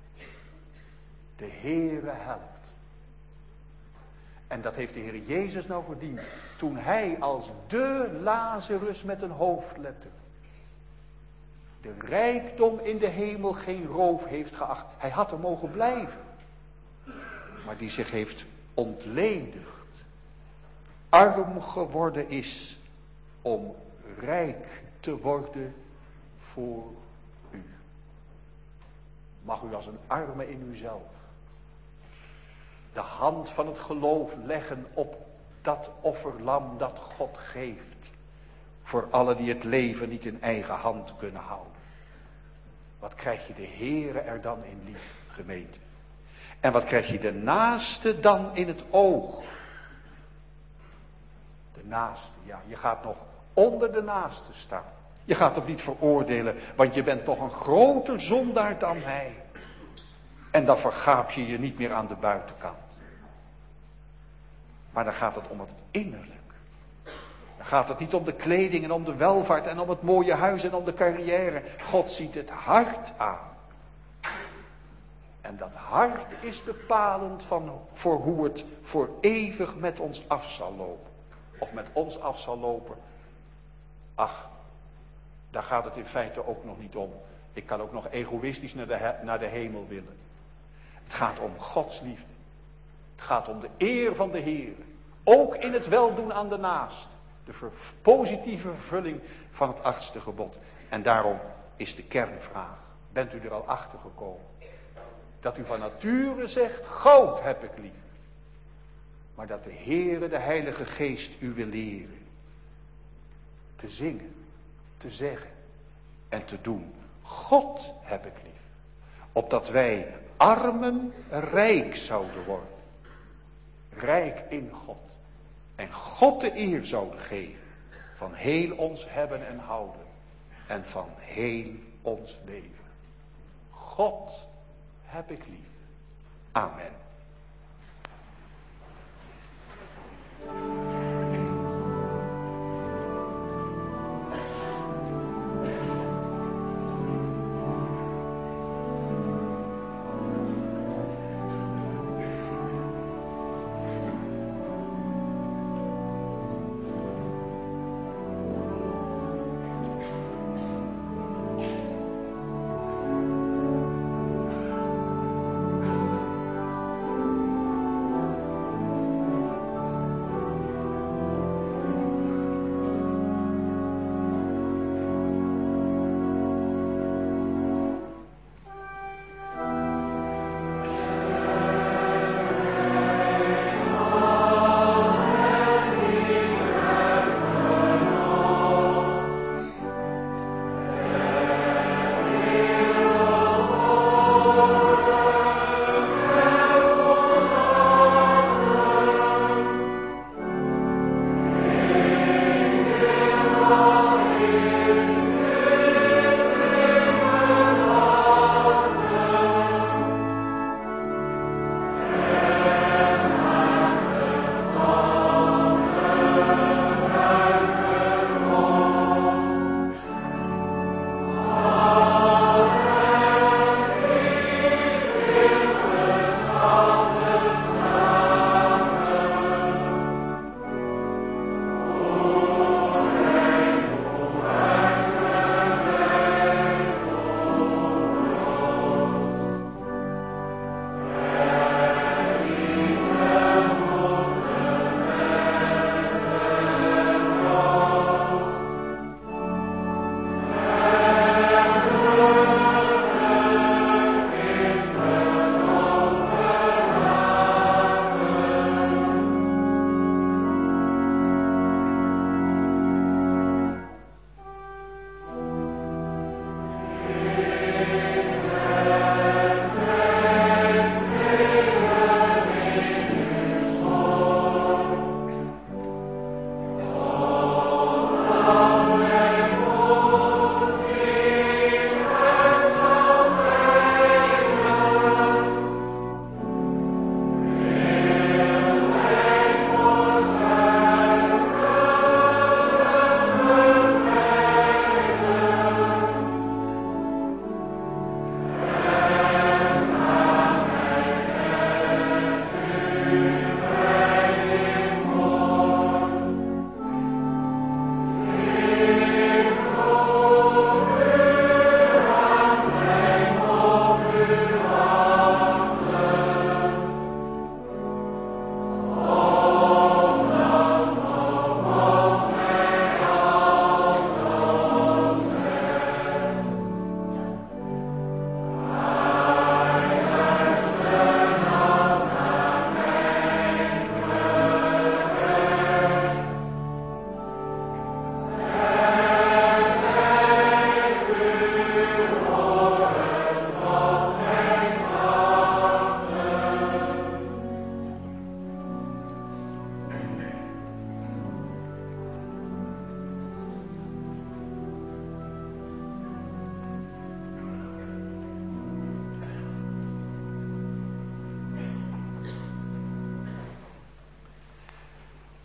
De Heere helpt. En dat heeft de Heer Jezus nou verdiend. Toen hij als de Lazarus met een hoofdletter de rijkdom in de hemel geen roof heeft geacht. Hij had er mogen blijven. Maar die zich heeft ontledigd. Arm geworden is om rijk te worden voor u. Mag u als een arme in uzelf de hand van het geloof leggen op dat offerlam dat God geeft. Voor allen die het leven niet in eigen hand kunnen houden. Wat krijg je de Heere er dan in lief, gemeente? En wat krijg je de naaste dan in het oog? De naaste, ja, je gaat nog onder de naaste staan. Je gaat hem niet veroordelen, want je bent toch een groter zondaar dan hij. En dan vergaap je je niet meer aan de buitenkant. Maar dan gaat het om het innerlijk. Dan gaat het niet om de kleding en om de welvaart en om het mooie huis en om de carrière. God ziet het hart aan. En dat hart is bepalend voor hoe het voor eeuwig met ons af zal lopen. Of met ons af zal lopen. Ach, daar gaat het in feite ook nog niet om. Ik kan ook nog egoïstisch naar de hemel willen. Het gaat om Gods liefde. Het gaat om de eer van de Heer. Ook in het weldoen aan de naast. De positieve vervulling van het 8e gebod. En daarom is de kernvraag. Bent u er al achter gekomen? Dat u van nature zegt, goud heb ik lief. Maar dat de Heere, de Heilige Geest u wil leren. Te zingen, te zeggen en te doen. God heb ik lief. Opdat wij armen rijk zouden worden. Rijk in God. En God de eer zouden geven. Van heel ons hebben en houden. En van heel ons leven. God heb ik lief. Amen.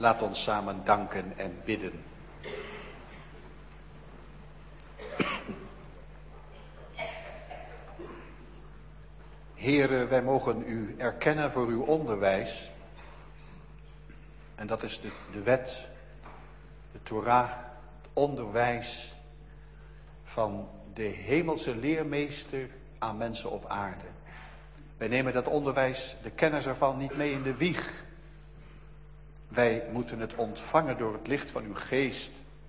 Laat ons samen danken en bidden. Heere, wij mogen u erkennen voor uw onderwijs. En dat is de wet, de Torah, het onderwijs van de hemelse leermeester aan mensen op aarde. Wij nemen dat onderwijs, de kennis ervan, niet mee in de wieg. Wij moeten het ontvangen door het licht van uw geest.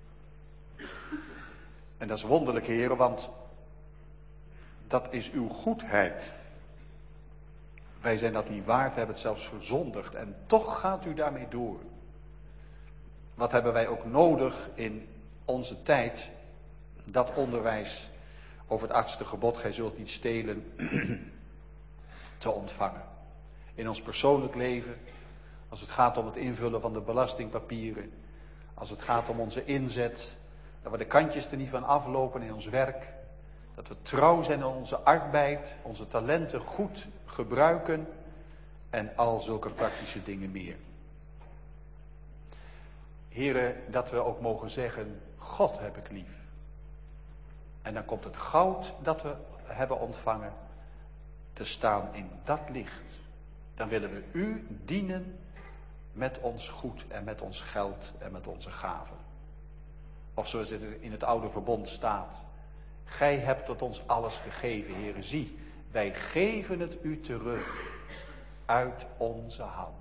En dat is wonderlijk, Heere, want dat is uw goedheid. Wij zijn dat niet waard, we hebben het zelfs verzondigd en toch gaat u daarmee door. Wat hebben wij ook nodig in onze tijd, dat onderwijs over het 8e gebod, gij zult niet stelen, te ontvangen. In ons persoonlijk leven, als het gaat om het invullen van de belastingpapieren, als het gaat om onze inzet, dat we de kantjes er niet van aflopen in ons werk, dat we trouw zijn in onze arbeid, onze talenten goed gebruiken en al zulke praktische dingen meer. Heren, dat we ook mogen zeggen, God heb ik lief. En dan komt het goud dat we hebben ontvangen te staan in dat licht. Dan willen we u dienen met ons goed en met ons geld en met onze gaven. Of zoals het in het oude verbond staat. Gij hebt tot ons alles gegeven, Heere. Zie, wij geven het u terug uit onze hand.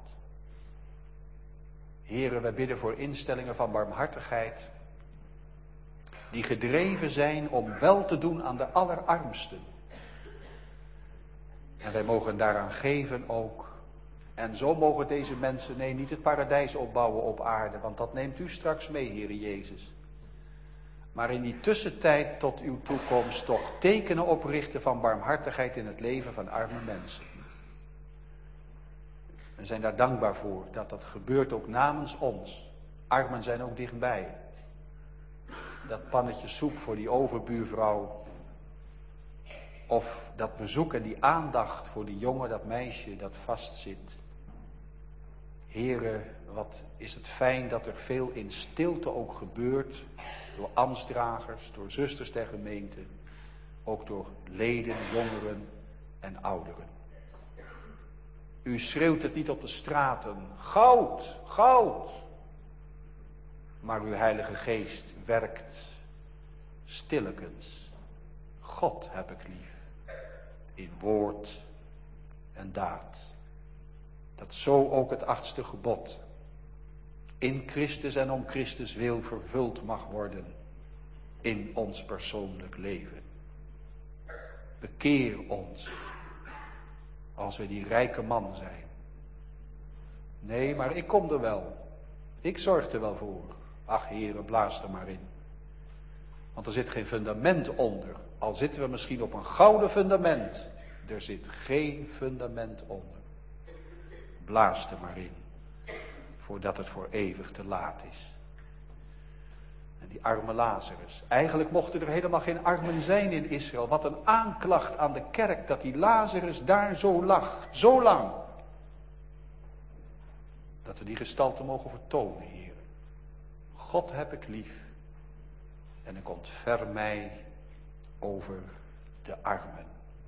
Heere, wij bidden voor instellingen van barmhartigheid, die gedreven zijn om wel te doen aan de allerarmsten. En wij mogen daaraan geven ook. En zo mogen deze mensen, nee, niet het paradijs opbouwen op aarde, want dat neemt u straks mee, Heere Jezus. Maar in die tussentijd tot uw toekomst toch tekenen oprichten van barmhartigheid in het leven van arme mensen. We zijn daar dankbaar voor dat dat gebeurt ook namens ons. Armen zijn ook dichtbij. Dat pannetje soep voor die overbuurvrouw. Of dat bezoek en die aandacht voor die jongen, dat meisje dat vastzit. Heere, wat is het fijn dat er veel in stilte ook gebeurt. Door ambtsdragers, door zusters der gemeente. Ook door leden, jongeren en ouderen. U schreeuwt het niet op de straten. Goud, goud. Maar uw Heilige Geest werkt stillekens. God heb ik lief. In woord en daad. Dat zo ook het 8e gebod in Christus en om Christus wil vervuld mag worden in ons persoonlijk leven. Bekeer ons als we die rijke man zijn. Nee, maar ik kom er wel. Ik zorg er wel voor. Ach, Heere, blaas er maar in. Want er zit geen fundament onder. Al zitten we misschien op een gouden fundament. Er zit geen fundament onder. Blaas er maar in. Voordat het voor eeuwig te laat is. En die arme Lazarus. Eigenlijk mochten er helemaal geen armen zijn in Israël. Wat een aanklacht aan de kerk dat die Lazarus daar zo lag. Zo lang. Dat we die gestalte mogen vertonen, Heer. God heb ik lief. En ik ontfer mij over de armen.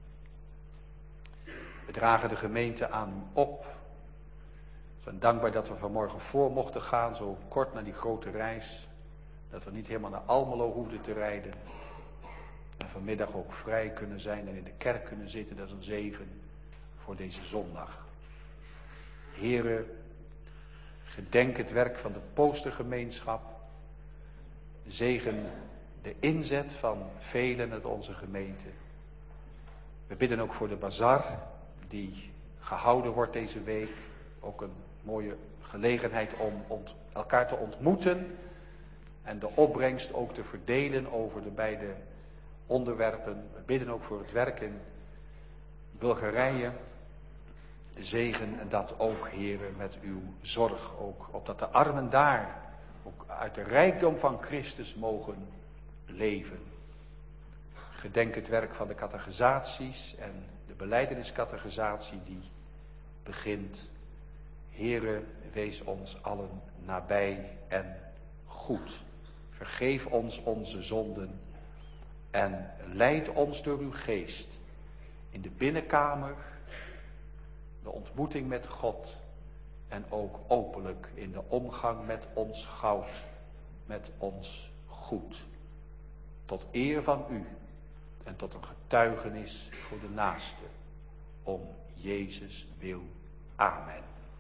We dragen de gemeente aan u op. We zijn dankbaar dat we vanmorgen voor mochten gaan, zo kort naar die grote reis. Dat we niet helemaal naar Almelo hoefden te rijden. En vanmiddag ook vrij kunnen zijn en in de kerk kunnen zitten. Dat is een zegen voor deze zondag. Here, gedenk het werk van de Poostergemeenschap. Zegen de inzet van velen uit onze gemeente. We bidden ook voor de bazar die gehouden wordt deze week. Ook een mooie gelegenheid om elkaar te ontmoeten. En de opbrengst ook te verdelen over de beide onderwerpen. We bidden ook voor het werk in Bulgarije. De zegen en dat ook, heren, met uw zorg ook. Opdat de armen daar ook uit de rijkdom van Christus mogen leven. Gedenk het werk van de catechisaties en de belijdeniscatechisatie die begint. Heere, wees ons allen nabij en goed. Vergeef ons onze zonden en leid ons door uw geest in de binnenkamer, de ontmoeting met God en ook openlijk in de omgang met ons goud, met ons goed. Tot eer van u en tot een getuigenis voor de naaste. Om Jezus wil. Amen.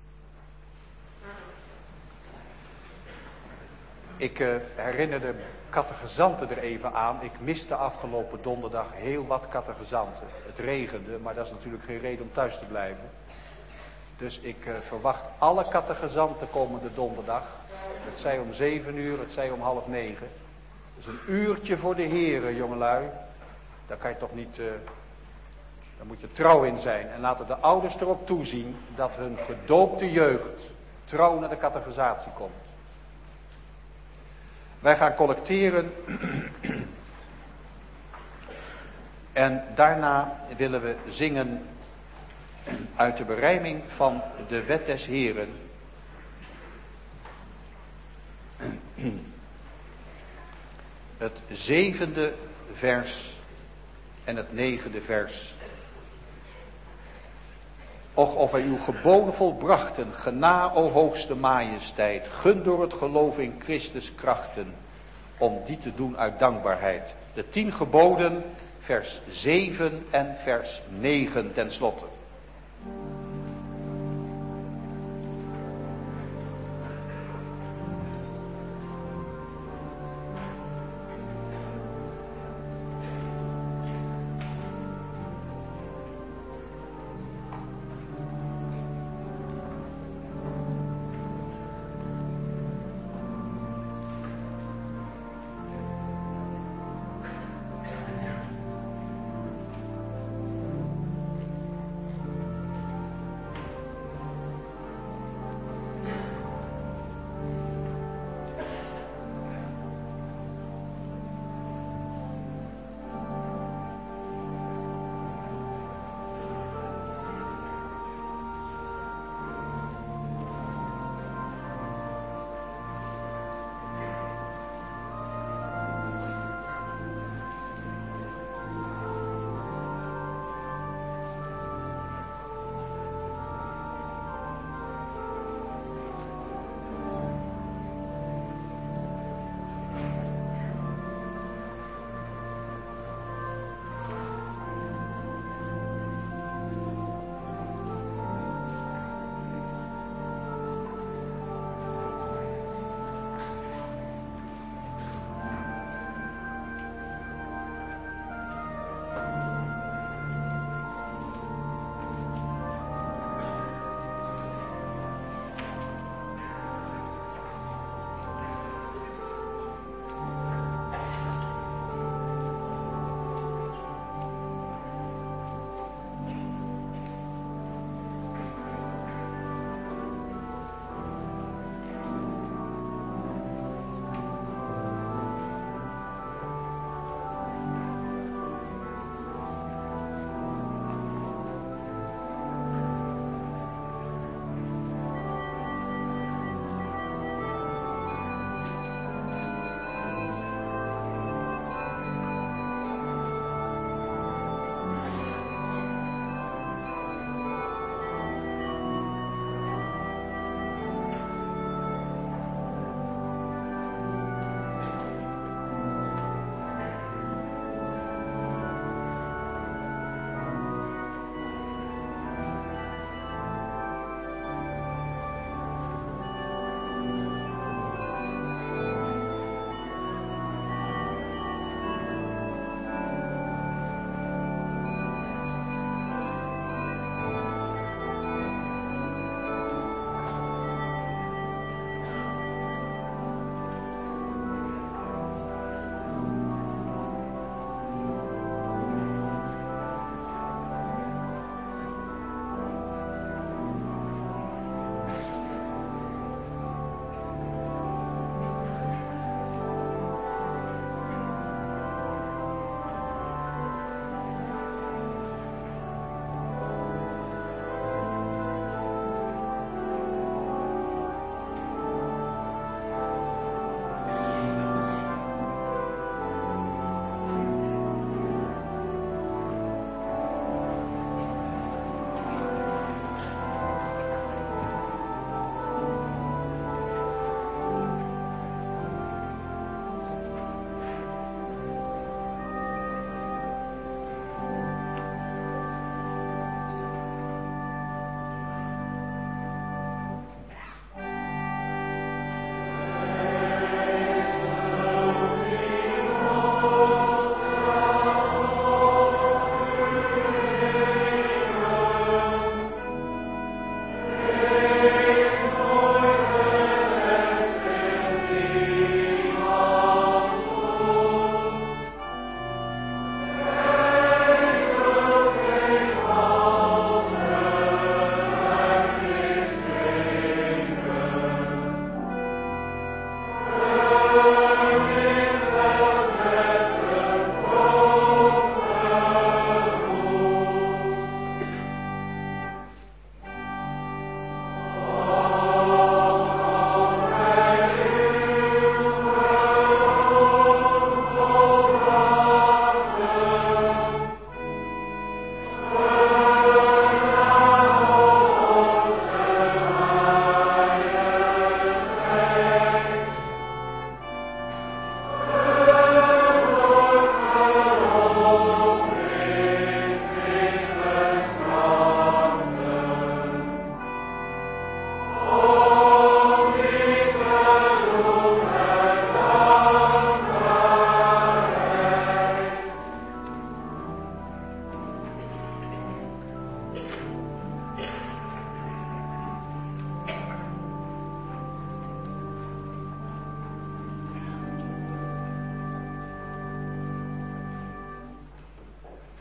Ik herinner de catechizanten er even aan. Ik miste afgelopen donderdag heel wat catechizanten. Het regende, maar dat is natuurlijk geen reden om thuis te blijven. Dus ik verwacht alle catechizanten komende donderdag. Het zij om 7 uur, het zij om 8:30. Dus een uurtje voor de Heere, jongelui. Daar kan je toch niet... Daar moet je trouw in zijn. En laten de ouders erop toezien dat hun gedoopte jeugd trouw naar de catechisatie komt. Wij gaan collecteren. En daarna willen we zingen uit de berijming van de wet des Heren. Het 7e vers en het 9e vers. Och, of wij uw geboden volbrachten, gena, o hoogste majesteit, gun door het geloof in Christus krachten, om die te doen uit dankbaarheid. De 10 geboden, vers 7 en vers 9 ten slotte.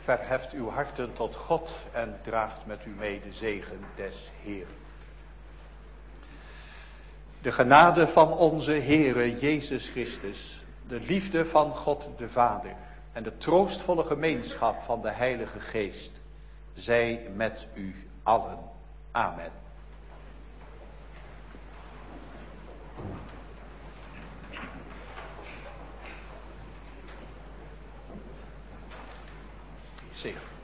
Verheft uw harten tot God en draagt met u mee de zegen des Heeren. De genade van onze Heere Jezus Christus, de liefde van God de Vader en de troostvolle gemeenschap van de Heilige Geest, zij met u allen. Amen. Zegen.